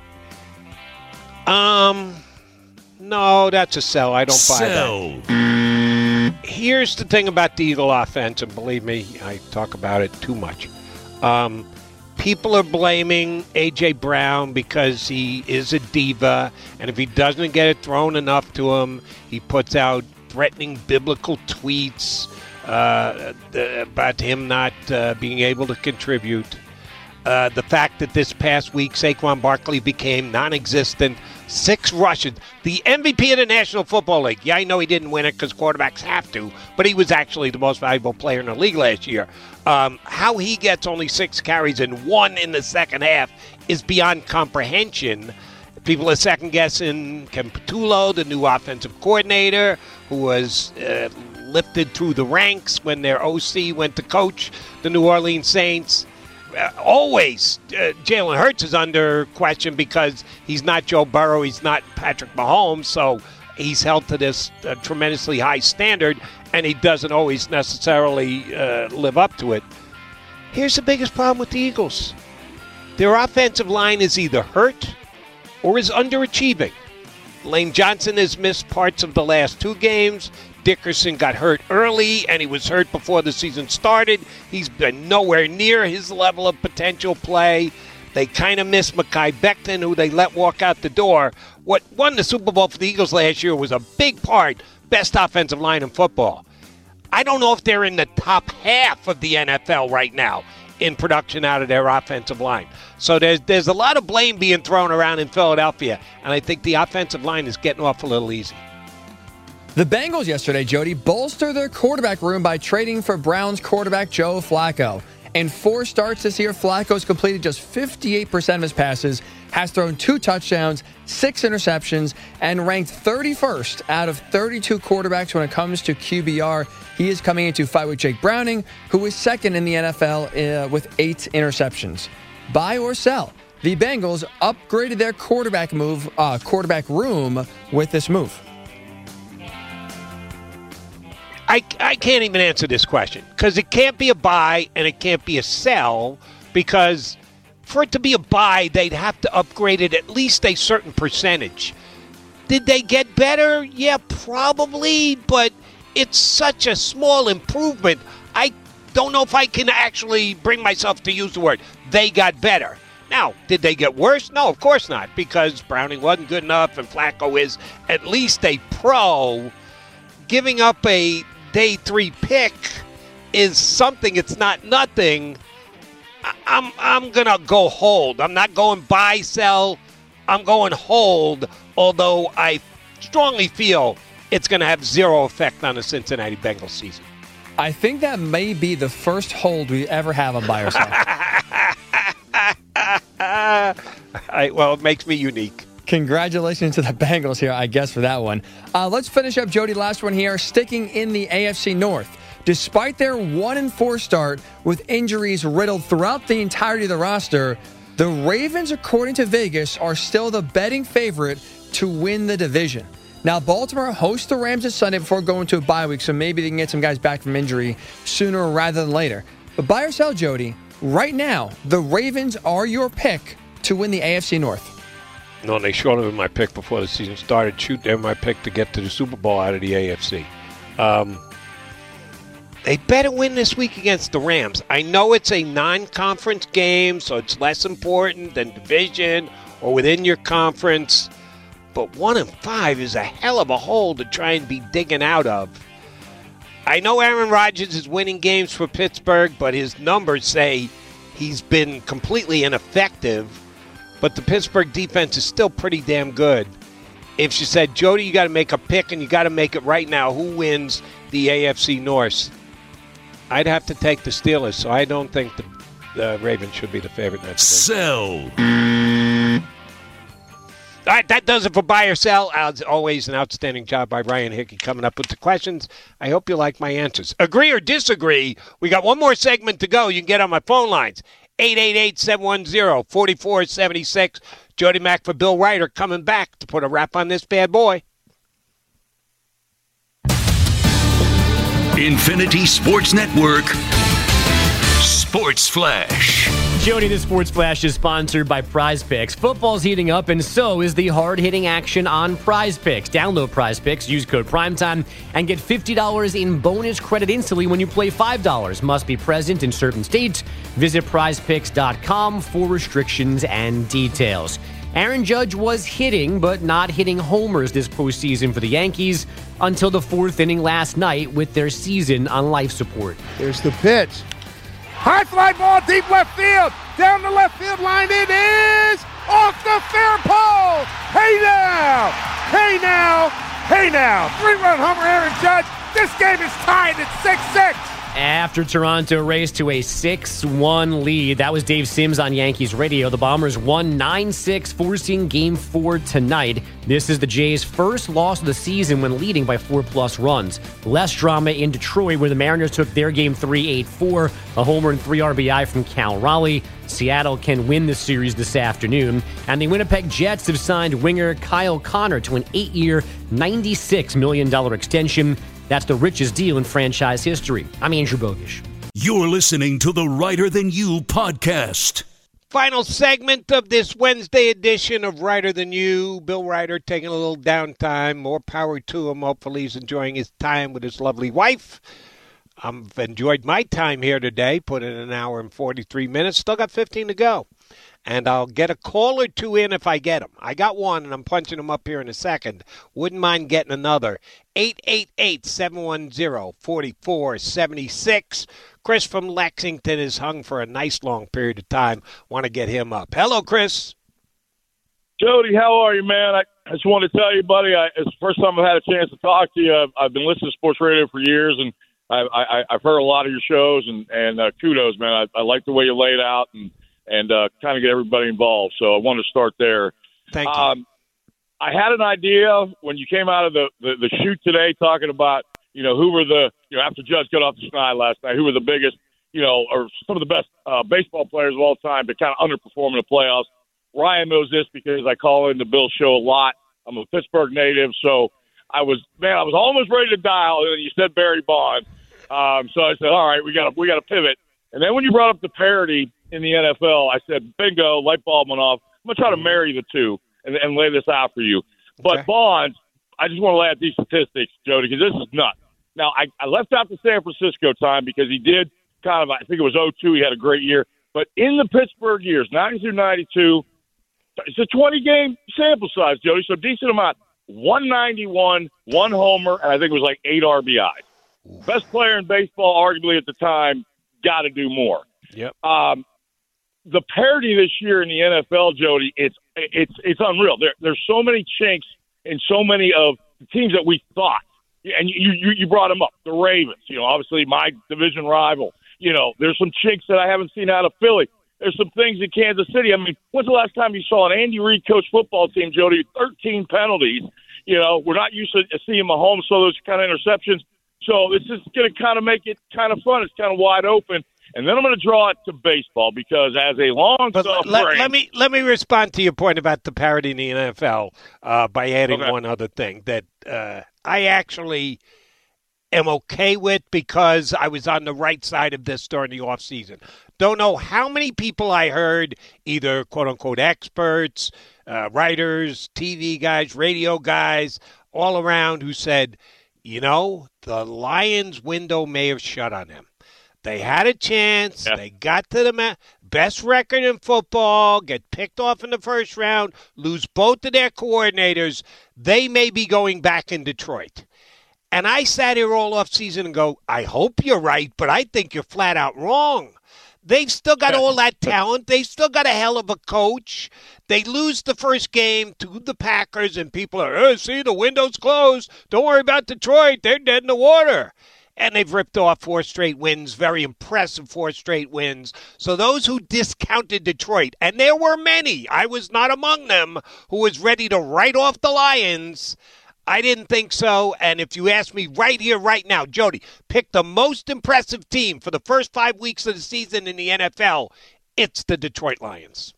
Um, no, that's a sell. I don't Sell. buy that. Here's the thing about the Eagle offense, and believe me, I talk about it too much. Um, people are blaming A J. Brown because he is a diva, and if he doesn't get it thrown enough to him, he puts out threatening biblical tweets uh, about him not uh, being able to contribute. Uh, the fact that this past week Saquon Barkley became non-existent, six rushes, the M V P of the National Football League. Yeah, I know he didn't win it because quarterbacks have to, but he was actually the most valuable player in the league last year. Um, how he gets only six carries and one in the second half is beyond comprehension. People are second-guessing Ken Patullo, the new offensive coordinator, who was uh, lifted through the ranks when their O C went to coach the New Orleans Saints. Uh, always, uh, Jalen Hurts is under question because he's not Joe Burrow, he's not Patrick Mahomes, so he's held to this uh, tremendously high standard, and he doesn't always necessarily uh, live up to it. Here's the biggest problem with the Eagles. Their offensive line is either hurt or is underachieving? Lane Johnson has missed parts of the last two games. Dickerson got hurt early, and he was hurt before the season started. He's been nowhere near his level of potential play. They kind of miss Mekhi Becton, who they let walk out the door. What won the Super Bowl for the Eagles last year was a big part, best offensive line in football. I don't know if they're in the top half of the N F L right now in production out of their offensive line. So there's there's a lot of blame being thrown around in Philadelphia, and I think the offensive line is getting off a little easy. The Bengals yesterday, Jody, bolstered their quarterback room by trading for Browns quarterback Joe Flacco. In four starts this year, Flacco's completed just fifty-eight percent of his passes, has thrown two touchdowns, six interceptions, and ranked thirty-first out of thirty-two quarterbacks when it comes to Q B R. He is coming into fight with Jake Browning, who is second in the N F L uh, with eight interceptions. Buy or sell? The Bengals upgraded their quarterback move, uh, quarterback room with this move. I, I can't even answer this question because it can't be a buy and it can't be a sell, because for it to be a buy, they'd have to upgrade it at least a certain percentage. Did they get better? Yeah, probably, but it's such a small improvement. I don't know if I can actually bring myself to use the word they got better. Now, did they get worse? No, of course not, because Browning wasn't good enough and Flacco is at least a pro. Giving up a day three pick is something. It's not nothing. I'm I'm gonna go hold. I'm not going buy, sell. I'm going hold, although I strongly feel it's going to have zero effect on the Cincinnati Bengals season. I think that may be the first hold we ever have on buy or sell. I, well, it makes me unique. Congratulations to the Bengals here, I guess, for that one. Uh, let's finish up, Jody, last one here, sticking in the A F C North. Despite their one and four start with injuries riddled throughout the entirety of the roster, the Ravens, according to Vegas, are still the betting favorite to win the division. Now, Baltimore hosts the Rams this Sunday before going to a bye week, so maybe they can get some guys back from injury sooner rather than later. But buy or sell, Jody, right now, the Ravens are your pick to win the A F C North. No, they should have been my pick before the season started. Shoot, they were my pick to get to the Super Bowl out of the A F C. Um, they better win this week against the Rams. I know it's a non-conference game, so it's less important than division or within your conference. But one and five is a hell of a hole to try and be digging out of. I know Aaron Rodgers is winning games for Pittsburgh, but his numbers say he's been completely ineffective. But the Pittsburgh defense is still pretty damn good. If she said, Jody, you got to make a pick and you got to make it right now, who wins the A F C North? I'd have to take the Steelers, so I don't think the, the Ravens should be the favorite next week. Sell. All right, that does it for buy or sell. As always, an outstanding job by Ryan Hickey coming up with the questions. I hope you like my answers. Agree or disagree? We got one more segment to go. You can get on my phone lines. eight eight eight, seven one zero, four four seven six. Jody Mack for Bill Ryder coming back to put a wrap on this bad boy. Infinity Sports Network, Sports Flash. Jody, the Sports Flash is sponsored by Prize Picks. Football's heating up, and so is the hard-hitting action on Prize Picks. Download Prize Picks, use code PRIMETIME, and get fifty dollars in bonus credit instantly when you play five dollars. Must be present in certain states. Visit prize picks dot com for restrictions and details. Aaron Judge was hitting, but not hitting homers this postseason for the Yankees until the fourth inning last night with their season on life support. Here's the pitch. High fly ball, deep left field. Down the left field line, it is off the fair pole. Hey now, hey now, hey now. Three-run homer, Aaron Judge. This game is tied at six six. After Toronto raced to a six one lead, that was Dave Sims on Yankees radio. The Bombers won nine six, forcing Game four tonight. This is the Jays' first loss of the season when leading by four-plus runs. Less drama in Detroit, where the Mariners took their Game three eight four, a homer and three R B I from Cal Raleigh. Seattle can win the series this afternoon. And the Winnipeg Jets have signed winger Kyle Connor to an eight-year, ninety-six million dollars extension. That's the richest deal in franchise history. I'm Andrew Bogish. You're listening to the Writer Than You podcast. Final segment of this Wednesday edition of Writer Than You. Bill Ryder taking a little downtime. More power to him. Hopefully he's enjoying his time with his lovely wife. I've enjoyed my time here today. Put in an hour and forty-three minutes. Still got fifteen to go. And I'll get a call or two in if I get them. I got one, and I'm punching them up here in a second. Wouldn't mind getting another. eight eight eight, seven one zero, four four seven six. Chris from Lexington is hung for a nice long period of time. Want to get him up. Hello, Chris. Jody, how are you, man? I, I just want to tell you, buddy, I, it's the first time I've had a chance to talk to you. I've, I've been listening to sports radio for years, and I, I, I've heard a lot of your shows, and, and uh, kudos, man. I, I like the way you laid out and, and uh, kind of get everybody involved. So I want to start there. Thank you. Um, I had an idea when you came out of the, the, the shoot today talking about, you know, who were the, you know, after Judge got off the schneid last night, who were the biggest, you know, or some of the best uh, baseball players of all time that kind of underperform in the playoffs. Ryan knows this because I call into Bill's show a lot. I'm a Pittsburgh native, so I was, man, I was almost ready to dial, and you said Barry Bonds. Um, so I said, all right, we got to we got to pivot. And then when you brought up the parity in the N F L, I said, bingo, light bulb went off. I'm going to try to marry the two and, and lay this out for you. But okay. Bonds, I just want to lay out these statistics, Jody, because this is nuts. Now, I, I left out the San Francisco time because he did kind of, I think it was oh two, he had a great year. But in the Pittsburgh years, ninety through ninety-two, it's a twenty-game sample size, Jody, so decent amount. one ninety-one, one homer, and I think it was like eight R B Is. Best player in baseball, arguably at the time, got to do more. Yep. Um, the parity this year in the N F L, Jody, it's it's it's unreal. There, there's so many chinks in so many of the teams that we thought. And you, you you brought them up, the Ravens. You know, obviously my division rival. You know, there's some chinks that I haven't seen out of Philly. There's some things in Kansas City. I mean, when's the last time you saw an Andy Reid coach football team, Jody? thirteen penalties. You know, we're not used to seeing Mahomes throw those kind of interceptions. So it's just going to kind of make it kind of fun. It's kind of wide open. And then I'm going to draw it to baseball because as a long but let, let me let me respond to your point about the parity in the N F L uh, by adding okay. one other thing that uh, I actually am okay with because I was on the right side of this during the offseason. Don't know how many people I heard, either quote-unquote experts, uh, writers, T V guys, radio guys, all around who said, you know, the Lions' window may have shut on them. They had a chance. Yeah. They got to the ma- best record in football, get picked off in the first round, lose both of their coordinators. They may be going back in Detroit. And I sat here all offseason and go, I hope you're right, but I think you're flat out wrong. They've still got all that talent. They've still got a hell of a coach. They lose the first game to the Packers, and people are, oh, see, the window's closed. Don't worry about Detroit. They're dead in the water. And they've ripped off four straight wins, very impressive four straight wins. So those who discounted Detroit, and there were many, I was not among them, who was ready to write off the Lions, I didn't think so. And if you ask me right here, right now, Jody, pick the most impressive team for the first five weeks of the season in the N F L, it's the Detroit Lions.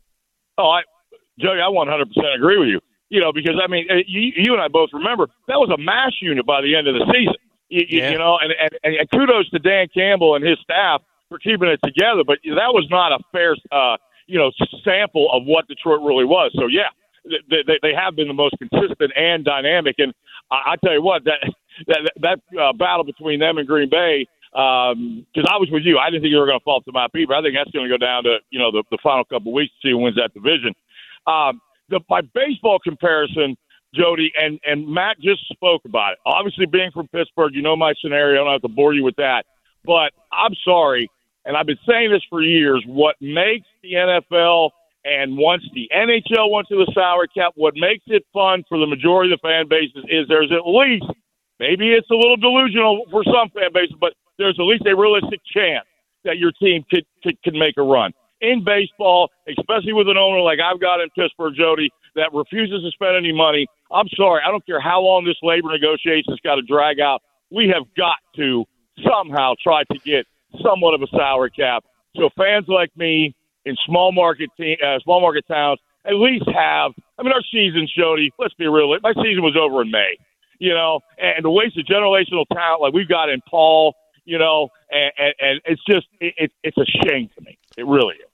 Oh, I, Jody, I one hundred percent agree with you. You know, because, I mean, you, you and I both remember that was a mash unit by the end of the season. You, yeah. you know, and, and, and kudos to Dan Campbell and his staff for keeping it together. But that was not a fair, uh, you know, sample of what Detroit really was. So, yeah, they, they, they have been the most consistent and dynamic. And I, I tell you what, that that, that uh, battle between them and Green Bay, because um, I was with you, I didn't think they were going to fall to my people. I think that's going to go down to, you know, the, the final couple of weeks to see who wins that division. Um, the, my baseball comparison, Jody, and, and Matt just spoke about it. Obviously, being from Pittsburgh, you know my scenario. I don't have to bore you with that. But I'm sorry, and I've been saying this for years, what makes the N F L and once the N H L went to the salary cap, what makes it fun for the majority of the fan bases is there's at least, maybe it's a little delusional for some fan bases, but there's at least a realistic chance that your team could, could, could make a run. In baseball, especially with an owner like I've got in Pittsburgh, Jody, that refuses to spend any money, I'm sorry, I don't care how long this labor negotiation's got to drag out. We have got to somehow try to get somewhat of a salary cap. So fans like me in small market te- uh, small market towns at least have, I mean, our season, Jody, let's be real, my season was over in May, you know, and to waste a generational talent like we've got in Paul, you know, and, and, and it's just, it, it, it's a shame to me. It really is.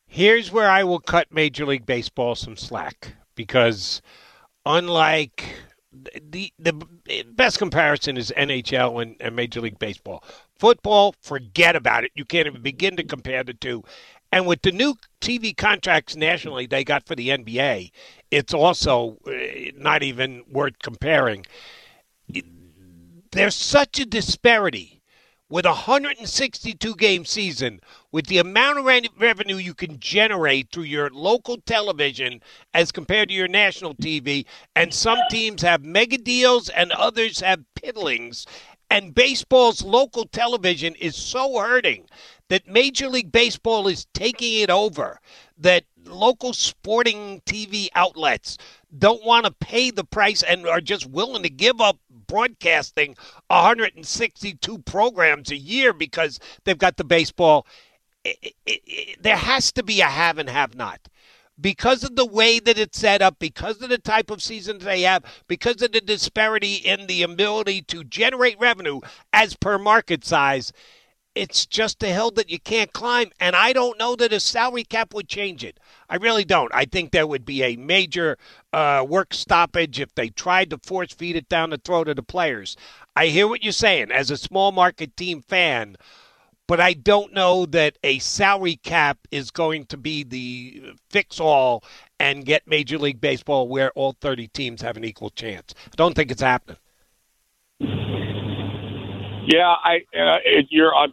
Here's where I will cut Major League Baseball some slack, because unlike the the best comparison is N H L and, and Major League Baseball. Football, forget about it. You can't even begin to compare the two. And with the new T V contracts nationally they got for the N B A, it's also not even worth comparing. There's such a disparity with a one hundred sixty-two game season, with the amount of revenue you can generate through your local television as compared to your national T V. And some teams have mega deals and others have piddlings. And baseball's local television is so hurting that Major League Baseball is taking it over, that local sporting T V outlets don't want to pay the price and are just willing to give up broadcasting one hundred sixty-two programs a year because they've got the baseball. It, it, it, there has to be a have and have not. Because of the way that it's set up, because of the type of seasons they have, because of the disparity in the ability to generate revenue as per market size, it's just a hill that you can't climb. And I don't know that a salary cap would change it. I really don't. I think there would be a major uh, work stoppage if they tried to force feed it down the throat of the players. I hear what you're saying as a small market team fan, but I don't know that a salary cap is going to be the fix-all and get Major League Baseball where all thirty teams have an equal chance. I don't think it's happening. Yeah, I. Uh, it, you're. Uh,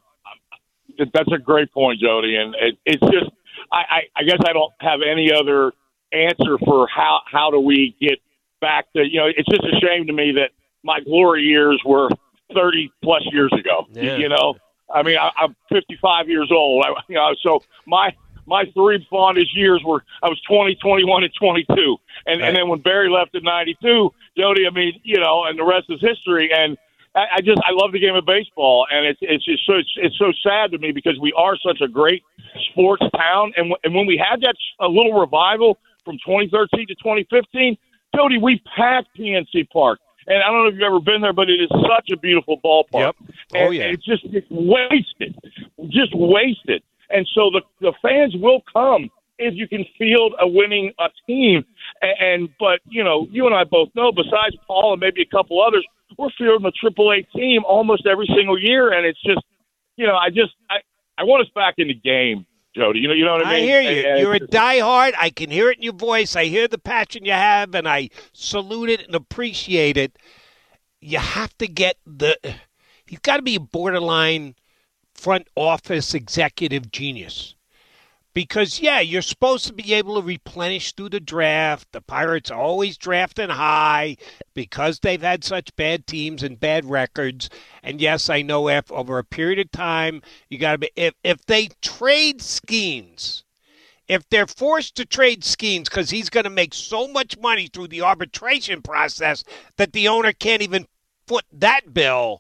that's a great point, Jody, and it, it's just. I, I, I guess I don't have any other answer for how how do we get back to. You know, it's just a shame to me that my glory years were thirty plus years ago. Yeah. You know. I mean, I, I'm fifty-five years old. I, you know, so my my three fondest years were I was twenty, twenty-one, and twenty-two, and right. and then when Barry left in ninety-two, Jody, I mean, you know, and the rest is history. And I, I just I love the game of baseball, and it's it's just so it's, it's so sad to me because we are such a great sports town, and w- and when we had that a little revival from twenty thirteen to twenty fifteen, Jody, we packed P N C Park. And I don't know if you've ever been there, but it is such a beautiful ballpark. Yep. Oh, and yeah. It's just it's wasted, just wasted. And so the the fans will come if you can field a winning a team. And, and but you know, you and I both know, besides Paul and maybe a couple others, we're fielding a triple A team almost every single year. And it's just, you know, I just I, I want us back in the game. Jody, you know, you know what I mean? I hear you. And, and You're a diehard. I can hear it in your voice. I hear the passion you have, and I salute it and appreciate it. You have to get the – he's got to be a borderline front office executive genius. Because, yeah, you're supposed to be able to replenish through the draft. The Pirates are always drafting high because they've had such bad teams and bad records. And, yes, I know if, over a period of time, you got to be if, – if they trade Skeens, if they're forced to trade Skeens because he's going to make so much money through the arbitration process that the owner can't even foot that bill,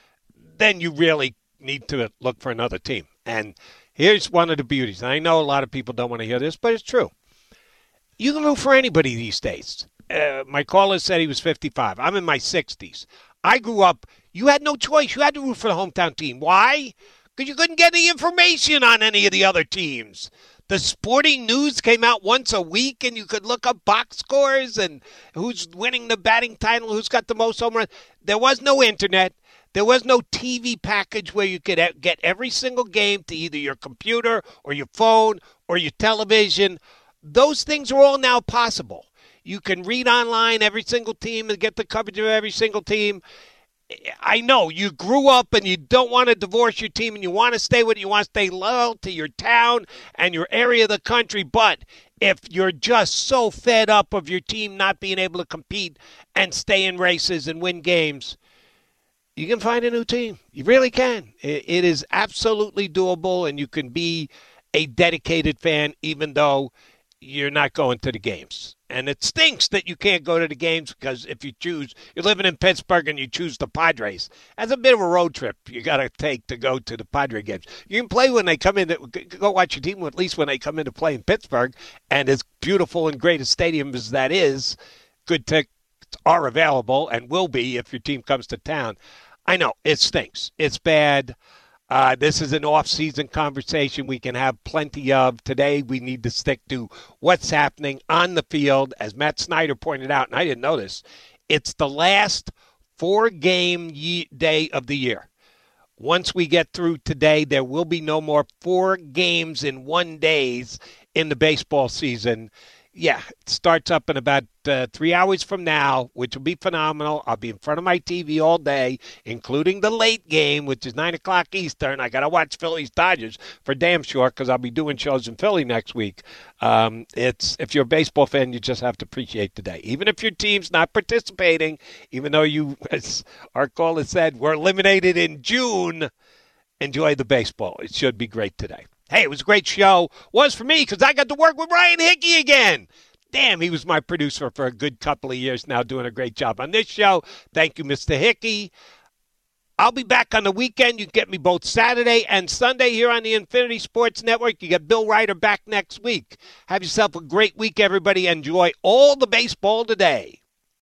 then you really need to look for another team. And – here's one of the beauties. I know a lot of people don't want to hear this, but it's true. You can root for anybody these days. Uh, my caller said he was fifty-five. I'm in my sixties. I grew up, you had no choice. You had to root for the hometown team. Why? Because you couldn't get any information on any of the other teams. The sporting news came out once a week, and you could look up box scores and who's winning the batting title, who's got the most home runs. There was no internet. There was no T V package where you could get every single game to either your computer or your phone or your television. Those things are all now possible. You can read online every single team and get the coverage of every single team. I know you grew up and you don't want to divorce your team and you want to stay with it. You want to stay loyal to your town and your area of the country. But if you're just so fed up of your team not being able to compete and stay in races and win games, you can find a new team. You really can. It, it is absolutely doable, and you can be a dedicated fan even though you're not going to the games. And it stinks that you can't go to the games because if you choose, you're living in Pittsburgh and you choose the Padres. That's a bit of a road trip you got to take to go to the Padre games. You can play when they come in, to, go watch your team at least when they come in to play in Pittsburgh. And as beautiful and great a stadium as that is, good tickets are available and will be if your team comes to town. I know, it stinks. It's bad. Uh, this is an off-season conversation we can have plenty of. Today, we need to stick to what's happening on the field. As Matt Snyder pointed out, and I didn't know this, it's the last four-game ye- day of the year. Once we get through today, there will be no more four games in one days in the baseball season. Yeah, it starts up in about uh, three hours from now, which will be phenomenal. I'll be in front of my T V all day, including the late game, which is nine o'clock Eastern. I got to watch Phillies Dodgers for damn sure because I'll be doing shows in Philly next week. Um, it's if you're a baseball fan, you just have to appreciate the day. Even if your team's not participating, even though you, as our caller said, were eliminated in June, enjoy the baseball. It should be great today. Hey, it was a great show. Was for me because I got to work with Ryan Hickey again. Damn, he was my producer for a good couple of years now, doing a great job on this show. Thank you, Mister Hickey. I'll be back on the weekend. You get me both Saturday and Sunday here on the Infinity Sports Network. You get Bill Ryder back next week. Have yourself a great week, everybody. Enjoy all the baseball today.